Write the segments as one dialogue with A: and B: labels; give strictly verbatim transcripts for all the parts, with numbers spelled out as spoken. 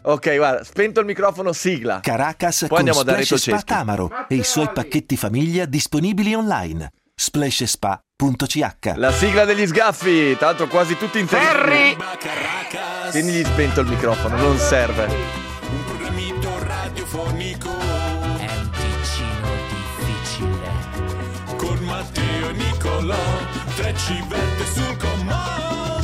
A: Ok, guarda, spento il microfono, sigla.
B: Caracas
A: Poi
B: con
A: andiamo da
B: Splash
A: Reto
B: Spa
A: Ceschi.
B: Tamaro e i suoi pacchetti famiglia disponibili online. splash spa punto c h.
A: La sigla degli sgaffi, tra l'altro quasi tutti in
C: Ferri!
A: Tienigli spento il microfono, non serve.
D: Un programmino radiofonico
E: È un ticino difficile.
D: con Matteo e Nicolò, tre civette sul comando.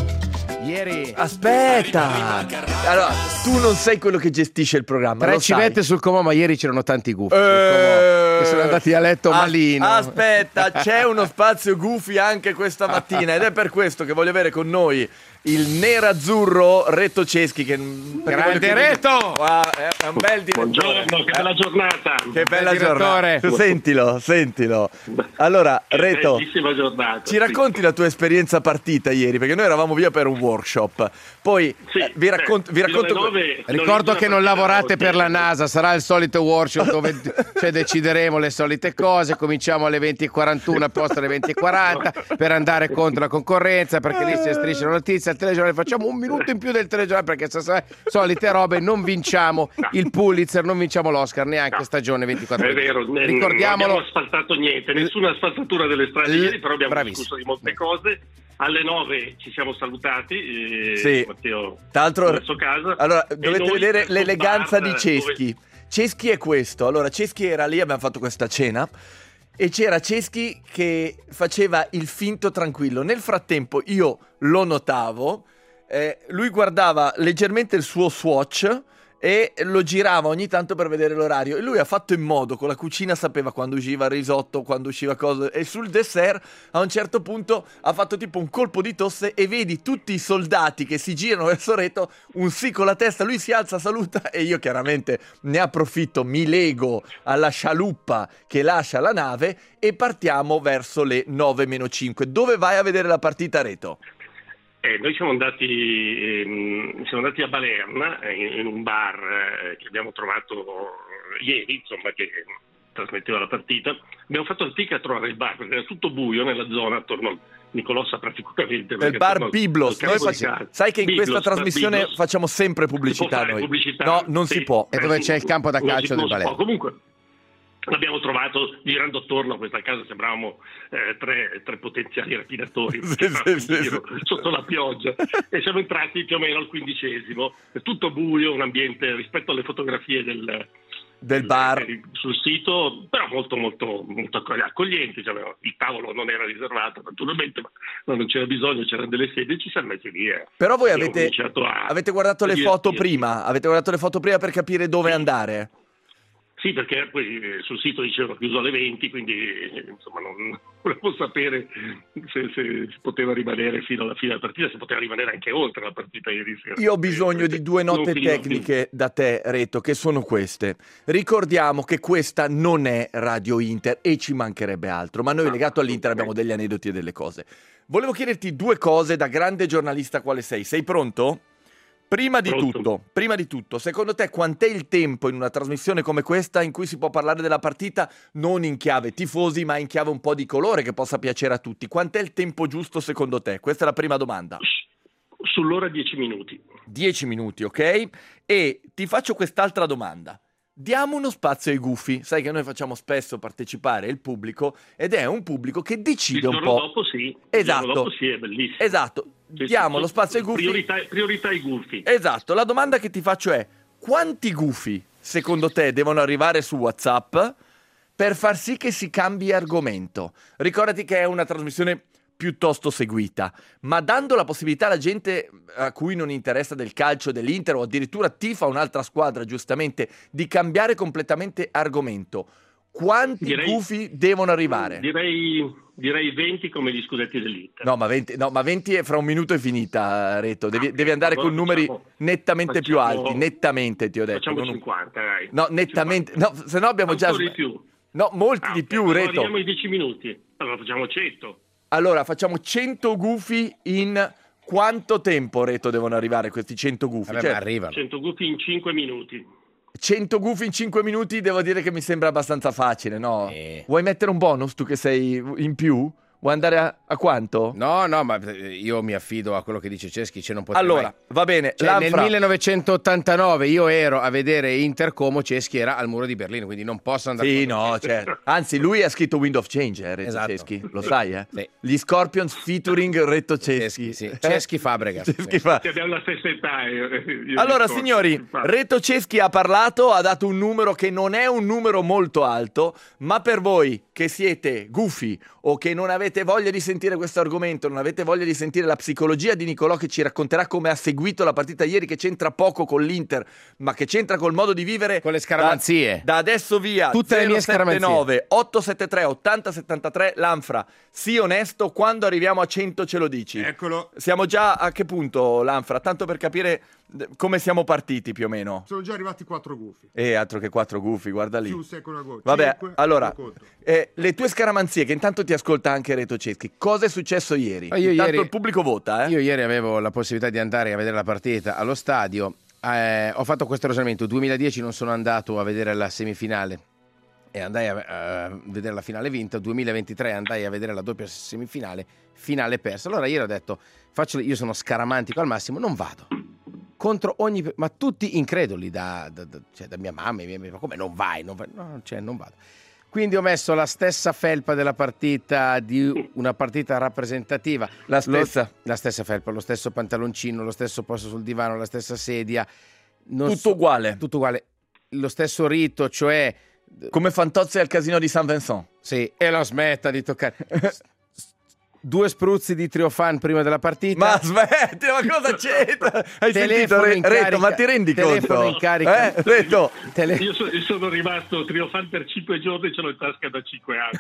C: Ieri
A: Aspetta! Allora, tu non sei quello che gestisce il programma,
C: tre
A: lo sai.
C: civette sul comò, ma ieri c'erano tanti gufi sul
A: Eh,
C: comò, che sono andati a letto
A: as-
C: malino.
A: Aspetta, c'è uno spazio gufi anche questa mattina ed è per questo che voglio avere con noi il nerazzurro Reto Ceschi. Che,
C: Grande
A: che-
C: Reto!
A: Wow, è, è un bel direttore.
F: Buongiorno, che bella giornata.
A: Che bella
C: direttore.
A: giornata. Sentilo, sentilo. Allora,
F: Che
A: Reto,
F: bellissima giornata.
A: ci racconti la tua esperienza partita ieri? Perché noi eravamo via per un workshop. Poi
F: Sì,
A: eh, vi racconto... vi
F: sì,
A: racconto
F: fino alle nove
C: Ricordo che non
F: partita
C: lavorate
F: oggi.
C: per la NASA, sarà il solito workshop dove cioè, decideremo le solite cose, cominciamo alle venti e quarantuno a posto alle venti e quaranta per andare contro la concorrenza, perché lì si striscia la notizia, al telegiornale facciamo un minuto in più del telegiornale perché se solite robe non vinciamo il Pulitzer, non vinciamo l'Oscar neanche
F: No.
C: stagione ventiquattro.
F: È vero, ne-
C: Ricordiamolo.
F: non abbiamo asfaltato niente, nessuna asfaltatura delle strade
C: L-
F: ieri, però abbiamo
C: bravissimo.
F: discusso di molte cose. Alle nove ci siamo salutati, eh,
A: Sì.
F: Matteo
A: Tra l'altro,
F: ha messo casa.
A: allora
F: E
A: dovete
F: noi
A: vedere
F: questo
A: l'eleganza
F: bar
A: di Ceschi.
F: dove-
A: Ceschi è questo. Allora, Ceschi era lì, abbiamo fatto questa cena e c'era Ceschi che faceva il finto tranquillo. Nel frattempo io lo notavo, eh, lui guardava leggermente il suo Swatch e lo girava ogni tanto per vedere l'orario e lui ha fatto in modo, con la cucina sapeva quando usciva il risotto, quando usciva cosa, e sul dessert a un certo punto ha fatto tipo un colpo di tosse e vedi tutti i soldati che si girano verso Reto, un sì con la testa, lui si alza, saluta e io chiaramente ne approfitto, mi lego alla scialuppa che lascia la nave e partiamo verso le nove meno cinque. Dove vai a vedere la partita, Reto?
F: Eh, noi siamo andati, ehm, siamo andati a Balerna, eh, in, in un bar eh, che abbiamo trovato ieri, insomma, che trasmetteva la partita. Abbiamo fatto fatica a trovare il bar perché era tutto buio nella zona attorno. Nicolò saprà sicuramente.
A: Del bar Biblos. Noi facciamo, sai che in
F: Biblos,
A: questa trasmissione
F: Biblos.
A: facciamo sempre
F: Si può
A: pubblicità
F: fare
A: noi.
F: pubblicità?
A: No, non
F: Sì.
A: si può.
C: E dove c'è il campo da
F: Non si-
C: calcio
F: non
C: del
F: si può.
C: Balerna.
F: Comunque l'abbiamo trovato girando attorno a questa casa, sembravamo eh, tre, tre potenziali rapinatori
A: Sì,
F: che
A: sì,
F: stavano in
A: sì,
F: giro
A: sì.
F: sotto la pioggia e siamo entrati più o meno al quindicesimo, è tutto buio, un ambiente rispetto alle fotografie del,
A: Del bar.
F: del- sul sito, però molto molto molto accogliente, cioè, il tavolo non era riservato naturalmente, ma non c'era bisogno, c'erano delle sedie, ci siamo messi lì. eh.
A: Però voi
F: Abbiamo
A: avete,
F: cominciato a-
A: avete guardato
F: a
A: le foto
F: divertirci.
A: prima, avete guardato le foto prima per capire dove andare.
F: Sì, perché poi eh, sul sito dicevano chiuso alle venti, quindi eh, insomma non volevo sapere se, se si poteva rimanere fino alla fine della partita, se poteva rimanere anche oltre la partita ieri sera.
A: Io ho bisogno di due
F: Non
A: note
F: finiva
A: tecniche da te, Reto, che sono queste. Ricordiamo che questa non è Radio Inter e ci mancherebbe altro, ma noi
F: Ah,
A: legato all'Inter abbiamo degli aneddoti e delle cose. Volevo chiederti due cose da grande giornalista quale sei. Sei pronto? Prima di
F: Pronto.
A: tutto, prima di tutto, secondo te quant'è il tempo in una trasmissione come questa in cui si può parlare della partita non in chiave tifosi, ma in chiave un po' di colore che possa piacere a tutti? Quant'è il tempo giusto secondo te? Questa è la prima domanda.
F: Sull'ora dieci minuti.
A: dieci minuti, ok? E ti faccio quest'altra domanda. Diamo uno spazio ai gufi. Sai che noi facciamo spesso partecipare il pubblico ed è un pubblico che
F: Il
A: decide un
F: giorno
A: po'.
F: dopo sì, il
A: Esatto.
F: giorno dopo sì, è bellissimo.
A: Esatto.
F: Sì,
A: Diamo
F: sì,
A: lo spazio ai gufi.
F: Priorità, priorità ai gufi.
A: Esatto. La domanda che ti faccio è: quanti gufi secondo te devono arrivare su WhatsApp per far sì che si cambi argomento? Ricordati che è una trasmissione piuttosto seguita, ma dando la possibilità alla gente a cui non interessa del calcio dell'Inter o addirittura tifa un'altra squadra giustamente di cambiare completamente argomento, quanti
F: Direi-
A: gufi devono arrivare?
F: Direi, direi venti come gli scudetti dell'Inter.
A: No, ma venti, no, ma venti è fra un minuto è finita, Reto. Devi, devi andare
F: Allora
A: con numeri
F: facciamo-
A: nettamente più
F: facciamo-
A: alti, nettamente ti ho detto.
F: Facciamo
A: non-
F: cinquanta, dai.
A: No, nettamente, no, se no abbiamo già...
F: Ancora di più.
A: No, molti
F: Ah,
A: di
F: ok,
A: più,
F: allora
A: Reto.
F: Arriviamo ai dieci minuti. Allora facciamo cento.
A: Allora, facciamo cento gufi in quanto tempo, Reto, devono arrivare questi cento gufi?
C: Vabbè,
A: Cioè,
C: ma arrivano.
F: cento gufi in cinque minuti.
A: cento gufi in cinque minuti devo dire che mi sembra abbastanza facile, no?
C: Eh.
A: Vuoi mettere un bonus tu che sei in più? Vuoi andare a, a quanto?
C: No, no, ma io mi affido a quello che dice Ceschi, cioè non potrei
A: Allora,
C: mai.
A: va bene.
C: Cioè, nel millenovecentottantanove io ero a vedere Inter Como, Ceschi era al muro di Berlino, quindi non posso andare.
A: Sì, no, certo. Anzi, lui ha scritto Wind of Change, eh, Reto
C: Esatto.
A: Ceschi, lo sai, eh?
C: Sì.
A: Gli Scorpions featuring Reto Ceschi.
C: Ceschi, sì. Ceschi Fabregas.
A: Ceschi fa-
F: Che abbiamo la stessa età. io- io
A: Allora,
F: ricordo.
A: signori,
F: Infatti.
A: Reto Ceschi ha parlato, ha dato un numero che non è un numero molto alto, ma per voi che siete gufi o che non avete voglia di sentire questo argomento, non avete voglia di sentire la psicologia di Nicolò che ci racconterà come ha seguito la partita ieri, che c'entra poco con l'Inter, ma che c'entra col modo di vivere,
C: Con le scaramanzie.
A: Da, da adesso via,
C: Tutte le mie
A: zero sette nove otto sette tre otto zero sette tre, Lanfra, sii onesto, quando arriviamo a cento ce lo dici.
G: Eccolo.
A: Siamo già a che punto, Lanfra? Tanto per capire eh, come siamo partiti più o meno.
G: Sono già arrivati quattro gufi.
A: E altro che quattro gufi, guarda lì.
G: Più second goal.
A: Vabbè,
G: Cinque,
A: allora,
G: lo conto.
A: eh, le tue scaramanzie, che intanto ti ascolta anche Reto Ceschi, cosa è successo ieri?
C: Ma io
A: intanto
C: ieri-
A: il pubblico vota, eh?
C: Io ieri avevo la possibilità di andare a vedere la partita allo stadio, eh, ho fatto questo ragionamento, duemiladieci non sono andato a vedere la semifinale e andai a, a vedere la finale vinta, duemilaventitré andai a vedere la doppia semifinale, finale persa. Allora ieri ho detto, faccio, io sono scaramantico al massimo, non vado. Contro ogni, ma tutti increduli, da, da, da, cioè da mia mamma, mia, mia, come non vai? Non vai? No, cioè, non vado. Quindi ho messo la stessa felpa della partita, di una partita rappresentativa.
A: La stessa.
C: Lo- la stessa felpa, lo stesso pantaloncino, lo stesso posto sul divano, la stessa sedia. Non
A: Tutto
C: so-
A: uguale.
C: Tutto uguale. Lo stesso rito, cioè...
A: Come Fantozzi al casino di Saint Vincent.
C: Sì, e lo smetta di toccare... Due spruzzi di Triofan prima della partita.
A: Ma smettila, ma cosa c'entra? Hai
C: Telefono
A: sentito, Re-
C: in
A: Reto,
C: carica.
A: ma ti rendi
C: Telefono
A: conto?
C: in carica.
A: Eh, Reto?
C: Tele-
F: Io, so- io sono rimasto Triofan per cinque giorni e ce l'ho in tasca da cinque anni.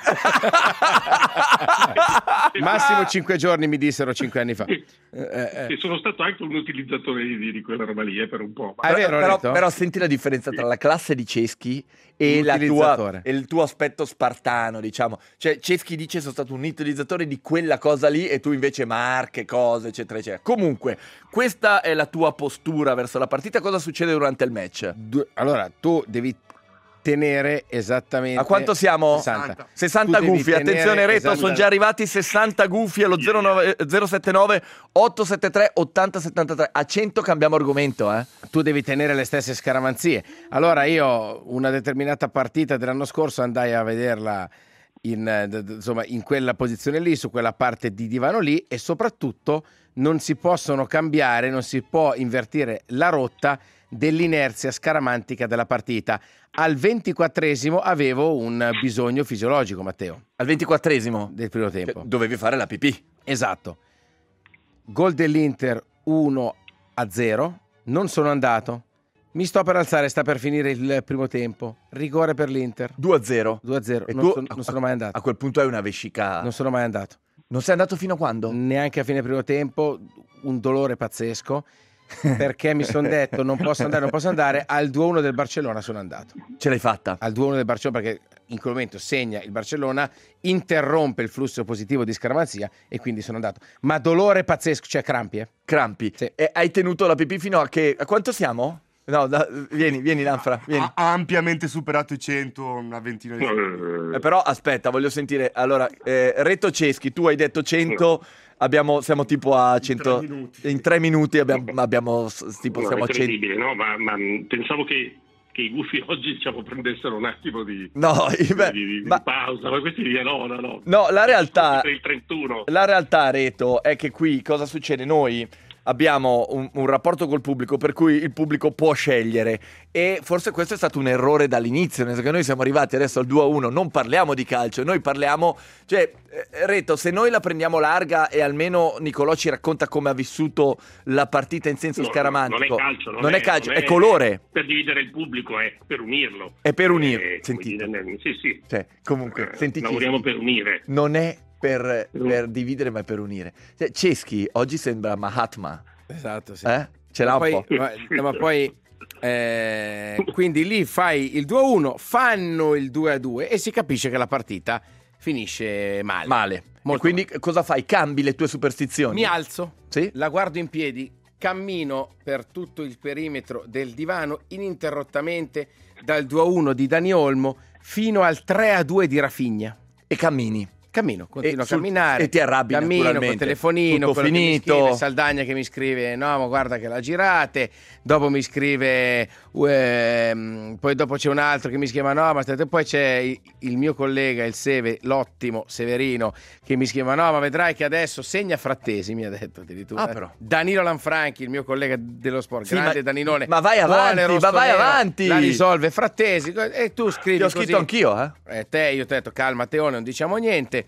C: Massimo cinque giorni mi dissero cinque anni fa. Eh, eh.
F: E sono stato anche un utilizzatore di, di quella roba lì, eh, per un po'. Ma...
C: Ah, è vero,
A: però,
C: Reto?
A: però senti la differenza tra la classe di Ceschi e, la tua,
C: Utilizzatore.
A: e il tuo aspetto spartano, diciamo. Cioè, Ceschi dice sono stato un utilizzatore di quella cosa lì e tu invece marche, cose, eccetera, eccetera. Comunque, questa è la tua postura verso la partita. Cosa succede durante il match?
C: Du- allora, tu devi tenere esattamente...
A: A quanto siamo?
C: sessanta.
A: sessanta
C: Tu devi
A: gufi,
C: tenere
A: attenzione Reto,
C: esatta-
A: sono già arrivati sessanta gufi allo zero nove zero sette nove otto sette tre otto zero sette tre. A cento cambiamo argomento, eh?
C: Tu devi tenere le stesse scaramanzie. Allora io una determinata partita dell'anno scorso andai a vederla in, eh, d- d- insomma, in quella posizione lì, su quella parte di divano lì, e soprattutto non si possono cambiare, non si può invertire la rotta dell'inerzia scaramantica della partita. Al ventiquattresimo avevo un bisogno fisiologico, Matteo,
A: Al ventiquattresimo
C: del primo tempo.
A: dovevi fare la pipì.
C: Esatto. Gol dell'Inter uno a zero. Non sono andato. Mi sto per alzare, sta per finire il primo tempo. Rigore per l'Inter.
A: due a zero.
C: due a zero.
A: E
C: Non,
A: tu
C: son- non sono mai andato.
A: A quel punto hai una vescica.
C: Non sono mai andato.
A: Non sei andato fino a quando?
C: Neanche a fine primo tempo. Un dolore pazzesco. Perché mi sono detto non posso andare, non posso andare. Al due a uno del Barcellona sono andato.
A: Ce l'hai fatta.
C: Al due a uno del Barcellona, perché in quel momento segna il Barcellona, interrompe il flusso positivo di scaramanzia e quindi sono andato. Ma dolore pazzesco, cioè crampi, eh?
A: Crampi.
C: Sì.
A: E hai tenuto la pipì fino a che... A quanto siamo? No, da- vieni, vieni Lanfra, vieni.
G: Ha, ha ampiamente superato i cento, una ventina di secondi.
A: Eh, però aspetta, voglio sentire. Allora, eh, Reto Ceschi, tu hai detto cento, abbiamo, siamo tipo a cento...
G: tre minuti.
A: In tre minuti abbiamo, abbiamo s- tipo,
F: No,
A: siamo
F: è
A: a cento...
F: incredibile, no? Ma, ma mh, pensavo che, che i gufi oggi diciamo, prendessero un attimo di,
A: No, beh,
F: di, di- di
A: ma...
F: pausa, ma questi via no, no, no.
A: No, la realtà...
F: Per il trentuno.
A: La realtà, Reto, è che qui cosa succede? Noi abbiamo un, un rapporto col pubblico per cui il pubblico può scegliere e forse questo è stato un errore dall'inizio, nel senso che noi siamo arrivati adesso al due a uno, non parliamo di calcio, noi parliamo, cioè eh, Reto, se noi la prendiamo larga e almeno Nicolò ci racconta come ha vissuto la partita in senso
F: No,
A: scaramantico,
F: non è calcio, non,
A: non è,
F: è
A: calcio,
F: non
A: è colore,
F: Per dividere il pubblico, è per unirlo.
A: è per unire,
F: Eh,
A: sentite,
F: come dire, sì, sì.
A: cioè, comunque,
F: Eh,
A: sentite,
F: lavoriamo per unire.
A: non è per, per dividere ma è per unire. Cioè, Ceschi oggi sembra Mahatma.
C: Esatto, sì.
A: Eh? Ce l'ha
C: ma
A: un
C: poi,
A: po'.
C: ma, no, ma poi eh, quindi lì fai il due a uno, fanno il due a due e si capisce che la partita finisce male.
A: Male.
C: Molto
A: E quindi cosa fai? Cambi le tue superstizioni?
C: Mi alzo,
A: Sì?
C: la guardo in piedi, cammino per tutto il perimetro del divano ininterrottamente dal due a uno di Dani Olmo fino al tre a due di Rafinha.
A: E cammini.
C: Cammino, continuo
A: E
C: a
A: sul-
C: camminare.
A: e ti arrabbi,
C: Cammino col
A: naturalmente.
C: telefonino,
A: Tutto
C: quello che mi
A: finito.
C: scrive, Saldagna che mi scrive no ma guarda che la girate, dopo mi scrive ehm, poi dopo c'è un altro che mi scrive no ma state, poi c'è il, il mio collega, il Seve, l'ottimo Severino che mi scrive no ma vedrai che adesso segna Frattesi, mi ha detto addirittura.
A: Ah, però.
C: Danilo Lanfranchi, il mio collega dello sport,
A: Sì,
C: grande
A: ma-
C: Danilone.
A: ma vai avanti,
C: Buone,
A: ma vai
C: Rossonero,
A: avanti.
C: La risolve Frattesi e tu scrivi
A: Ti ho
C: così.
A: scritto anch'io, eh.
C: Eh, te, io ti ho detto calma Teone, non diciamo niente.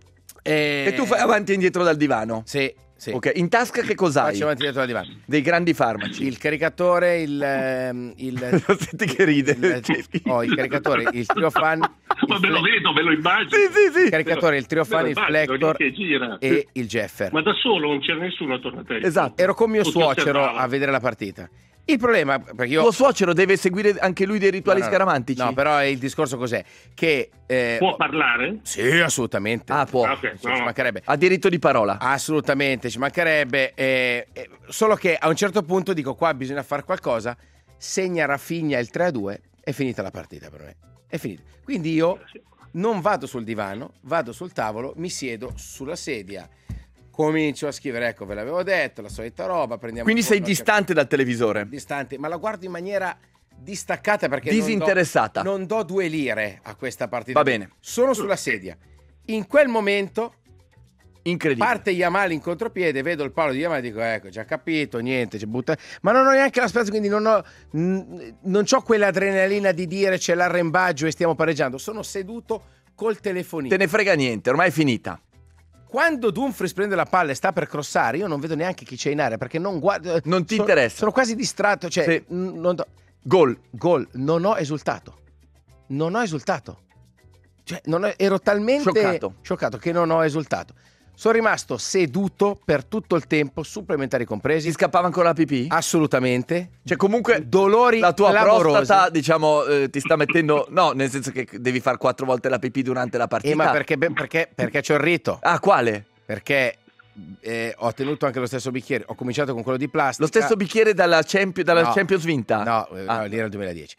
C: E,
A: E tu fai avanti e indietro dal divano.
C: Sì, sì.
A: Ok, in tasca che cos'hai?
C: Faccio avanti e indietro dal divano.
A: Dei grandi farmaci.
C: Il caricatore, il... ehm, il
A: Senti che ride.
C: il, oh, il caricatore, il Triofan...
F: Ma ve lo vedo, ve lo immagino.
A: Sì, sì, sì.
C: Il caricatore, il Triofan, il
F: Me lo immagino,
C: Flector
F: che gira.
C: e il Jeffer.
F: Ma da solo non c'era nessuno attorno a te.
A: Esatto.
C: Ero con mio
F: O ti
C: suocero
F: osservava?
C: a vedere la partita. Il problema, perché io...
A: Tuo suocero deve seguire anche lui dei rituali
C: No, no, no.
A: scaramantici?
C: No, però il discorso cos'è? Che... eh,
F: Può parlare?
C: Sì, assolutamente.
A: Ah, può.
F: Ah, ok,
C: Ci
F: no.
C: mancherebbe.
A: Ha diritto di parola.
C: Assolutamente, ci mancherebbe. eh, eh, solo che a un certo punto dico qua bisogna fare qualcosa. Segna Rafinha il tre a due, è finita la partita per me. È finita. Quindi io non vado sul divano, vado sul tavolo, mi siedo sulla sedia, comincio a scrivere, ecco ve l'avevo detto, la solita roba, prendiamo
A: Quindi
C: un
A: sei
C: po'
A: distante dal televisore.
C: distante, ma la guardo in maniera distaccata perché non do-
A: Disinteressata.
C: Non do, due lire a questa partita.
A: Va bene.
C: Sono sulla sedia. In quel momento
A: Incredibile.
C: parte Yamal in contropiede, vedo il palo di Yamal e dico ecco, già capito, niente, ci butta. Ma non ho neanche la speranza, quindi non ho n- non c'ho quell'adrenalina di dire c'è l'arrembaggio e stiamo pareggiando. Sono seduto col telefonino.
A: Te ne frega niente, ormai è finita.
C: Quando Dumfries prende la palla e sta per crossare, io non vedo neanche chi c'è in area perché non guardo.
A: Non ti
C: sono-
A: interessa.
C: Sono quasi distratto, cioè
A: Sì.
C: n- non do-
A: Gol.
C: Gol, non ho esultato. Non ho esultato. Cioè, non ho- ero talmente
A: Scioccato.
C: scioccato che non ho esultato. Sono rimasto seduto per tutto il tempo, supplementari
A: Ti
C: compresi.
A: scappava ancora la pipì?
C: Assolutamente.
A: Cioè comunque
C: Dolori
A: la tua
C: clamorosi.
A: prostata, diciamo, eh, ti sta mettendo... No, nel senso che devi fare quattro volte la pipì durante la partita.
C: Eh, ma perché, perché, perché c'ho il rito?
A: Ah, quale?
C: Perché eh, ho tenuto anche lo stesso bicchiere. Ho cominciato con quello di plastica.
A: Lo stesso bicchiere dalla, Champions, dalla
C: No.
A: Champions vinta?
C: No, eh,
A: Ah.
C: no, lì era il duemiladieci.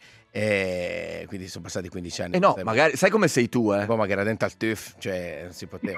C: Eh, quindi sono passati quindici anni.
A: Eh no,
C: Sai,
A: magari... Sai come sei tu, eh?
C: boh, ma che era dentro al tuff, cioè non si poteva.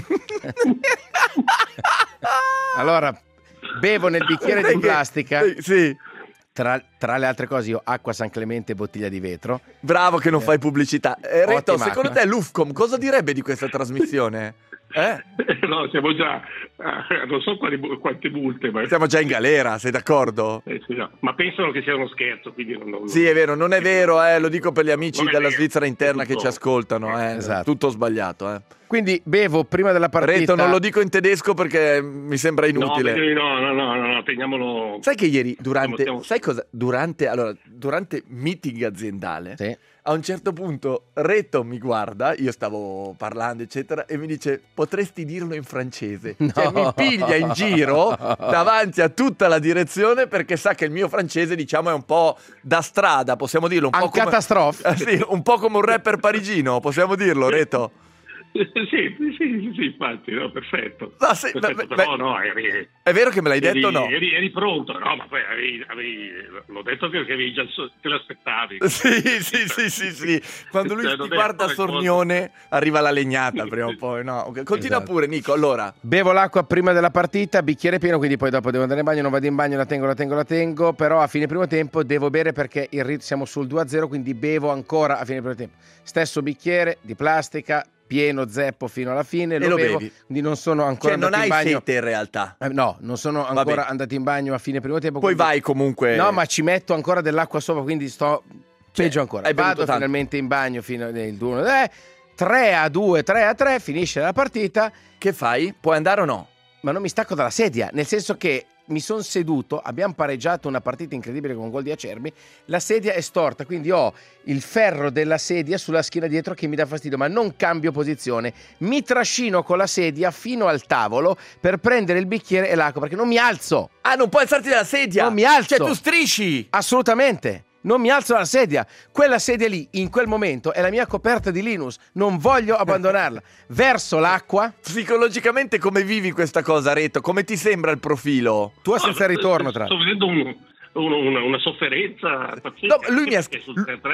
C: Allora, bevo nel bicchiere
A: Sai
C: di
A: che-
C: plastica.
A: Sì, sì.
C: Tra, tra le altre cose, io acqua San Clemente e bottiglia di vetro.
A: Bravo che non fai pubblicità. Eh, Reto,
C: Ottima.
A: secondo te l'Ufcom cosa direbbe di questa trasmissione? Eh?
F: No, siamo già, eh, non so quali, quante multe, ma,
A: Siamo già in galera, sei d'accordo?
F: eh, sì, no. Ma pensano che sia uno scherzo, quindi non, non-
A: Sì, è vero, non è vero, eh, lo dico per gli amici
F: Non è
A: della
F: vero.
A: Svizzera interna che
F: Tutto-
A: ci ascoltano, eh,
C: Esatto.
A: tutto sbagliato. Eh.
C: Quindi bevo prima della partita.
A: Reto, non lo dico in tedesco perché mi sembra inutile.
F: No, no, no, no, no, teniamolo.
A: Sai che ieri, durante,
F: Stiamo-
A: sai cosa? Durante, allora, durante meeting aziendale,
C: Sì.
A: a un certo punto Reto mi guarda, io stavo parlando, eccetera, e mi dice: potresti dirlo in francese.
C: No.
A: Cioè, mi piglia in giro davanti a tutta la direzione perché sa che il mio francese, diciamo, è un po' da strada, possiamo dirlo. Un
C: Un
A: po' come,
C: catastrofe.
A: Eh, sì, un po' come un rapper parigino, possiamo dirlo, Reto.
F: Sì, sì, sì, sì, sì, infatti, no, perfetto.
A: No, sì,
F: Perfetto,
A: beh,
F: però
A: beh,
F: no, eri,
A: È vero che me l'hai detto o
F: eri,
A: no?
F: eri, eri pronto, no, ma poi avevi, avevi- l'ho detto perché avevi già so- te l'aspettavi.
A: Sì, sì, sì, sì, sì. Quando lui
F: Cioè,
A: ti
F: non è-
A: guarda
F: non è
A: sornione, arriva la legnata prima o poi, no? Ok, continua
C: Esatto.
A: pure, Nico, allora.
C: Bevo l'acqua prima della partita, bicchiere pieno, quindi poi dopo devo andare in bagno, non vado in bagno, la tengo, la tengo, la tengo, però a fine primo tempo devo bere perché il rit- siamo sul due a zero, quindi bevo ancora a fine primo tempo. Stesso bicchiere di plastica, pieno zeppo fino alla fine, lo,
A: lo
C: bevo,
A: bevi.
C: quindi non sono ancora
A: Cioè, non
C: andato
A: hai
C: in bagno.
A: sete in realtà.
C: Eh, no, non sono
A: bene.
C: ancora andato in bagno a fine primo tempo.
A: Poi
C: quindi-
A: vai comunque.
C: No, ma ci metto ancora dell'acqua sopra, quindi sto
A: Cioè,
C: peggio ancora.
A: hai bevuto
C: Vado
A: tanto.
C: finalmente in bagno fino al due, tre a due, tre a tre, finisce la partita.
A: Che fai? Puoi andare o no?
C: Ma non mi stacco dalla sedia, nel senso che mi sono seduto, abbiamo pareggiato una partita incredibile con un gol di Acerbi, la sedia è storta, quindi ho il ferro della sedia sulla schiena dietro che mi dà fastidio, ma non cambio posizione, mi trascino con la sedia fino al tavolo per prendere il bicchiere e l'acqua, perché non mi alzo,
A: Ah, non puoi alzarti dalla sedia!
C: Non mi alzo.
A: Cioè, tu strisci!
C: assolutamente. Non mi alzo dalla sedia. Quella sedia lì, in quel momento, è la mia coperta di Linus. Non voglio abbandonarla. Verso l'acqua,
A: Psicologicamente come vivi questa cosa, Reto? Come ti sembra il profilo?
C: tua senza ritorno, tra
F: Sto vedendo un- un- una, una sofferenza pazzesca.
A: No, lui mi ha-
F: perché sul tre a tre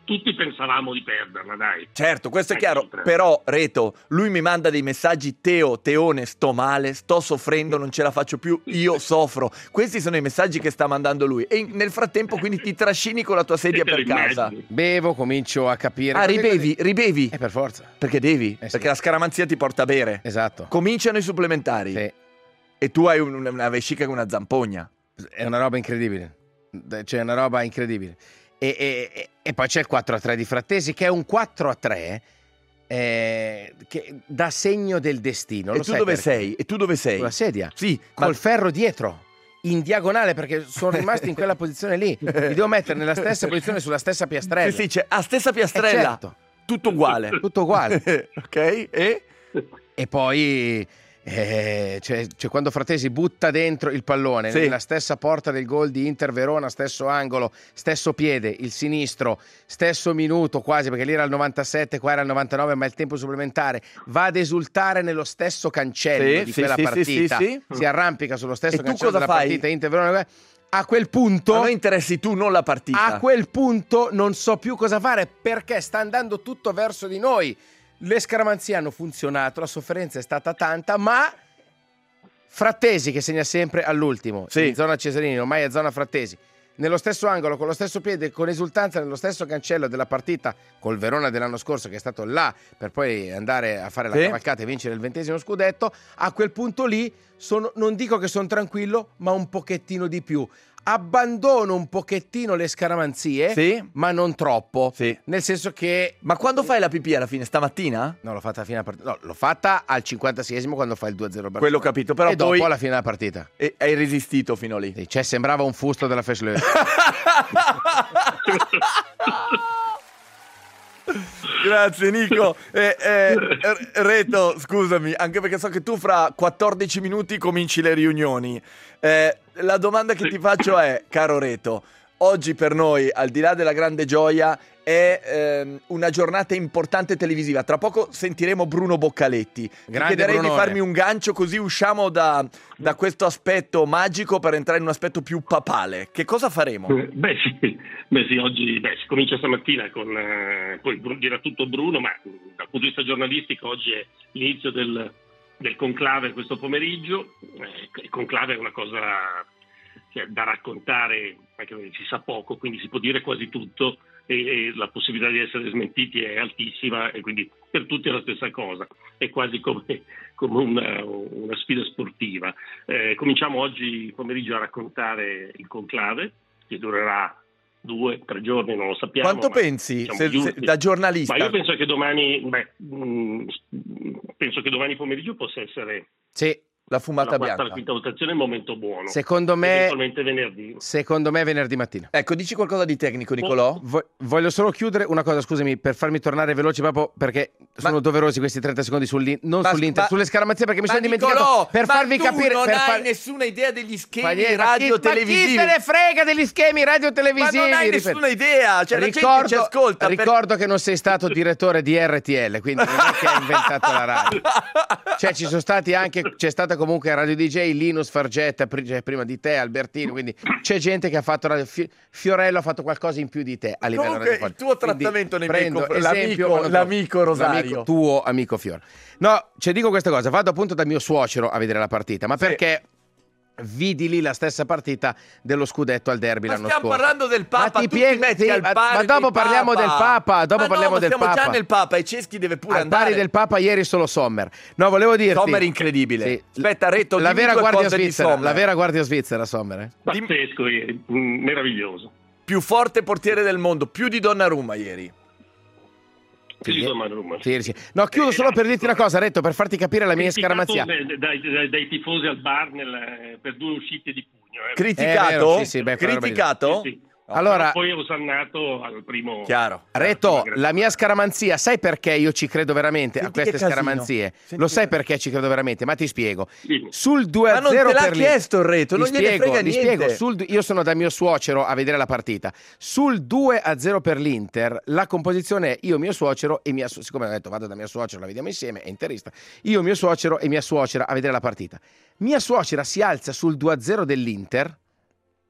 F: tutti pensavamo di perderla, dai.
A: Certo, questo è
F: Anche
A: chiaro,
F: oltre.
A: però Reto, lui mi manda dei messaggi: Teo, Teone, sto male, sto soffrendo, non ce la faccio più, io soffro. Questi sono i messaggi che sta mandando lui e in- nel frattempo quindi ti trascini con la tua sedia
F: Te lo
A: per casa.
F: immagini?
C: Bevo, comincio a capire.
A: Ah, ribevi, ribevi.
C: Eh, per forza.
A: Perché devi,
C: Eh sì.
A: perché la scaramanzia ti porta a bere.
C: Esatto.
A: Cominciano i supplementari
C: Sì.
A: e tu hai un- una vescica con una zampogna.
C: È una roba incredibile. Cioè, è una roba incredibile. E, e- e- e poi c'è il quattro a tre di Frattesi, che è un quattro a tre eh, che dà segno del destino.
A: E
C: Lo
A: tu
C: sai
A: dove
C: perché?
A: sei? E tu dove sei?
C: Sulla sedia.
A: Sì, ma
C: Col ferro dietro. In diagonale, perché sono rimasto in quella posizione lì. Mi devo mettere nella stessa posizione, sulla stessa piastrella.
A: sì, sì, c'è a stessa
C: Eh,
A: piastrella.
C: certo.
A: Tutto uguale.
C: Tutto uguale.
A: Ok? E?
C: E poi eh, cioè, cioè quando Frattesi butta dentro il pallone
A: Sì.
C: nella stessa porta del gol di Inter Verona, stesso angolo, stesso piede, il sinistro, stesso minuto quasi, perché lì era il novantasette, qua era il novantanove, ma il tempo supplementare, va ad esultare nello stesso cancello
A: Sì,
C: di
A: sì,
C: quella
A: sì, sì,
C: partita,
A: sì, sì.
C: si arrampica sullo stesso
A: E tu
C: cancello
A: cosa
C: della
A: fai?
C: partita Inter Verona. A quel punto
A: A noi interessi tu, non la partita.
C: a quel punto non so più cosa fare, perché sta andando tutto verso di noi. Le scaramanzie hanno funzionato, la sofferenza è stata tanta, ma Frattesi che segna sempre all'ultimo,
A: Sì.
C: in zona Cesarini, ormai è zona Frattesi, nello stesso angolo, con lo stesso piede, con esultanza nello stesso cancello della partita col Verona dell'anno scorso, che è stato là per poi andare a fare la
A: Sì.
C: cavalcata e vincere il ventesimo scudetto. A quel punto lì sono, non dico che sono tranquillo, ma un pochettino di più. Abbandono un pochettino le scaramanzie,
A: Sì.
C: ma non troppo.
A: Sì.
C: Nel senso che
A: Ma quando fai la pipì alla fine? Stamattina?
C: no, l'ho fatta alla fine della partita. No, l'ho fatta al cinquantaseiesimo quando fa il due a zero.
A: Quello ho capito, però
C: e
A: poi
C: dopo alla fine della partita.
A: e- hai resistito fino lì.
C: Sì, cioè sembrava un fusto della Feschler.
A: Grazie Nico. Eh, eh, Reto, scusami, anche perché so che tu fra quattordici minuti cominci le riunioni. Eh, la domanda che ti faccio è, caro Reto, oggi per noi, al di là della grande gioia, è ehm, una giornata importante televisiva. Tra poco sentiremo Bruno Boccaletti. Ti
C: Grande
A: chiederei
C: Brunone.
A: di farmi un gancio così usciamo da, da questo aspetto magico per entrare in un aspetto più papale. Che cosa faremo?
F: Eh, Beh sì, beh, sì oggi beh, si comincia stamattina con, eh, poi Bru- dirà tutto Bruno, ma mh, dal punto di vista giornalistico oggi è l'inizio del, del conclave questo pomeriggio. Eh, il conclave è una cosa cioè, da raccontare, anche perché si sa poco, quindi si può dire quasi tutto e, e la possibilità di essere smentiti è altissima e quindi per tutti è la stessa cosa, è quasi come, come una, una sfida sportiva. Eh, cominciamo oggi pomeriggio a raccontare il conclave, che durerà due, tre giorni, non lo sappiamo.
A: Quanto
F: ma,
A: pensi,
F: diciamo,
A: se-
F: gli
A: se-
F: ultimi-
A: da giornalista?
F: Ma io penso che domani, beh, mh, penso che domani pomeriggio possa essere
C: Sì,
A: La
F: la
A: fumata
F: quarta, la
A: bianca.
F: quinta votazione, il momento buono.
C: secondo me
F: Eventualmente venerdì.
C: secondo me venerdì mattina.
A: Ecco, dici qualcosa di tecnico, Nicolò?
C: Vo- voglio solo chiudere una cosa, scusami, per farmi tornare veloce proprio perché sono doverosi questi trenta secondi sull'in- non
A: Ma-
C: sull'Inter,
A: ma-
C: sulle scaramanzie, perché mi
A: Ma
C: sono dimenticato
A: Nicolò,
C: per
A: ma
C: farvi
A: tu
C: capire
A: non
C: per
A: hai
C: far-
A: nessuna idea degli schemi
C: Ma niente, ma chi-
A: radio
C: ma chi
A: televisivi.
C: se ne frega degli schemi radio
A: Ma
C: televisivi?
A: non hai
C: ripeto.
A: nessuna idea, cioè la gente ci
C: ricordo,
A: ascolta per-
C: ricordo che non sei stato direttore di R T L, quindi non è che hai inventato la radio. Cioè ci sono stati anche, c'è stata comunque Radio D J, Linus Fargetta pri- cioè, prima di te, Albertino, quindi c'è gente che ha fatto radio. Fi- Fiorello ha fatto qualcosa in più di te a livello
A: Comunque,
C: radiofonico.
A: il tuo
C: Quindi
A: trattamento nei miei
C: prendo
A: confronti-
C: esempio,
A: l'amico-
C: ma non
A: l'amico
C: troppo.
A: Rosario.
C: L'amico- tuo amico Fiore. No, cioè dico questa cosa, vado appunto da mio suocero a vedere la partita, ma
A: Sì.
C: perché vidi lì la stessa partita dello scudetto al derby
A: Ma
C: l'anno
A: stiamo
C: scorso.
A: parlando del Papa,
C: Ma ti
A: tu
C: piego-
A: ti metti
C: sì,
A: al
C: ma-
A: pari
C: ma dopo
A: del
C: parliamo
A: Papa.
C: del Papa, dopo
A: Ma
C: parliamo
A: no, ma
C: del
A: siamo
C: Papa.
A: già nel Papa e Ceschi deve pure
C: Al
A: andare.
C: pari del Papa ieri solo Sommer. No, volevo dirti
A: Sommer incredibile.
C: Sì.
A: Aspetta, Reto,
C: la
A: dimmi
C: vera
A: due
C: guardia
A: cose di
C: svizzera,
A: Sommer.
C: la vera guardia svizzera Sommer, eh?
F: Pazzesco, ieri, mh, meraviglioso.
A: Più forte portiere del mondo, più di Donnarumma ieri.
F: Più di Donnarumma.
C: Sì, sì. No, chiudo solo per dirti una cosa, Retto, per farti capire la mia
F: Criticato
C: scaramazia.
F: dai, dai- dai tifosi al bar nel- per due uscite di pugno. Eh.
A: Criticato?
C: Eh, vero, sì, sì, beh, quella roba lì.
A: Criticato?
F: Sì, sì.
C: Allora-
F: Poi ho osannato al primo.
A: Chiaro.
C: Retto,
F: Grazie.
C: la mia scaramanzia, sai perché io ci credo veramente
A: Senti
C: a queste
A: che casino.
C: scaramanzie?
A: Senti
C: Lo
A: che-
C: sai perché ci credo veramente, ma ti spiego.
F: Dimmi.
C: Sul due
A: Ma
C: a
A: non
C: zero
A: te l'ha
C: per l'Inter-
A: chiesto il Reto,
C: Ti
A: non gliene
C: spiego,
A: frega
C: ti
A: niente.
C: spiego. Sul- io sono da mio suocero a vedere la partita. Sul due a zero per l'Inter, la composizione è io, mio suocero e mia su- siccome ho detto vado da mio suocero, la vediamo insieme, è interista. Io, mio suocero e mia suocera a vedere la partita. Mia suocera si alza sul due a zero dell'Inter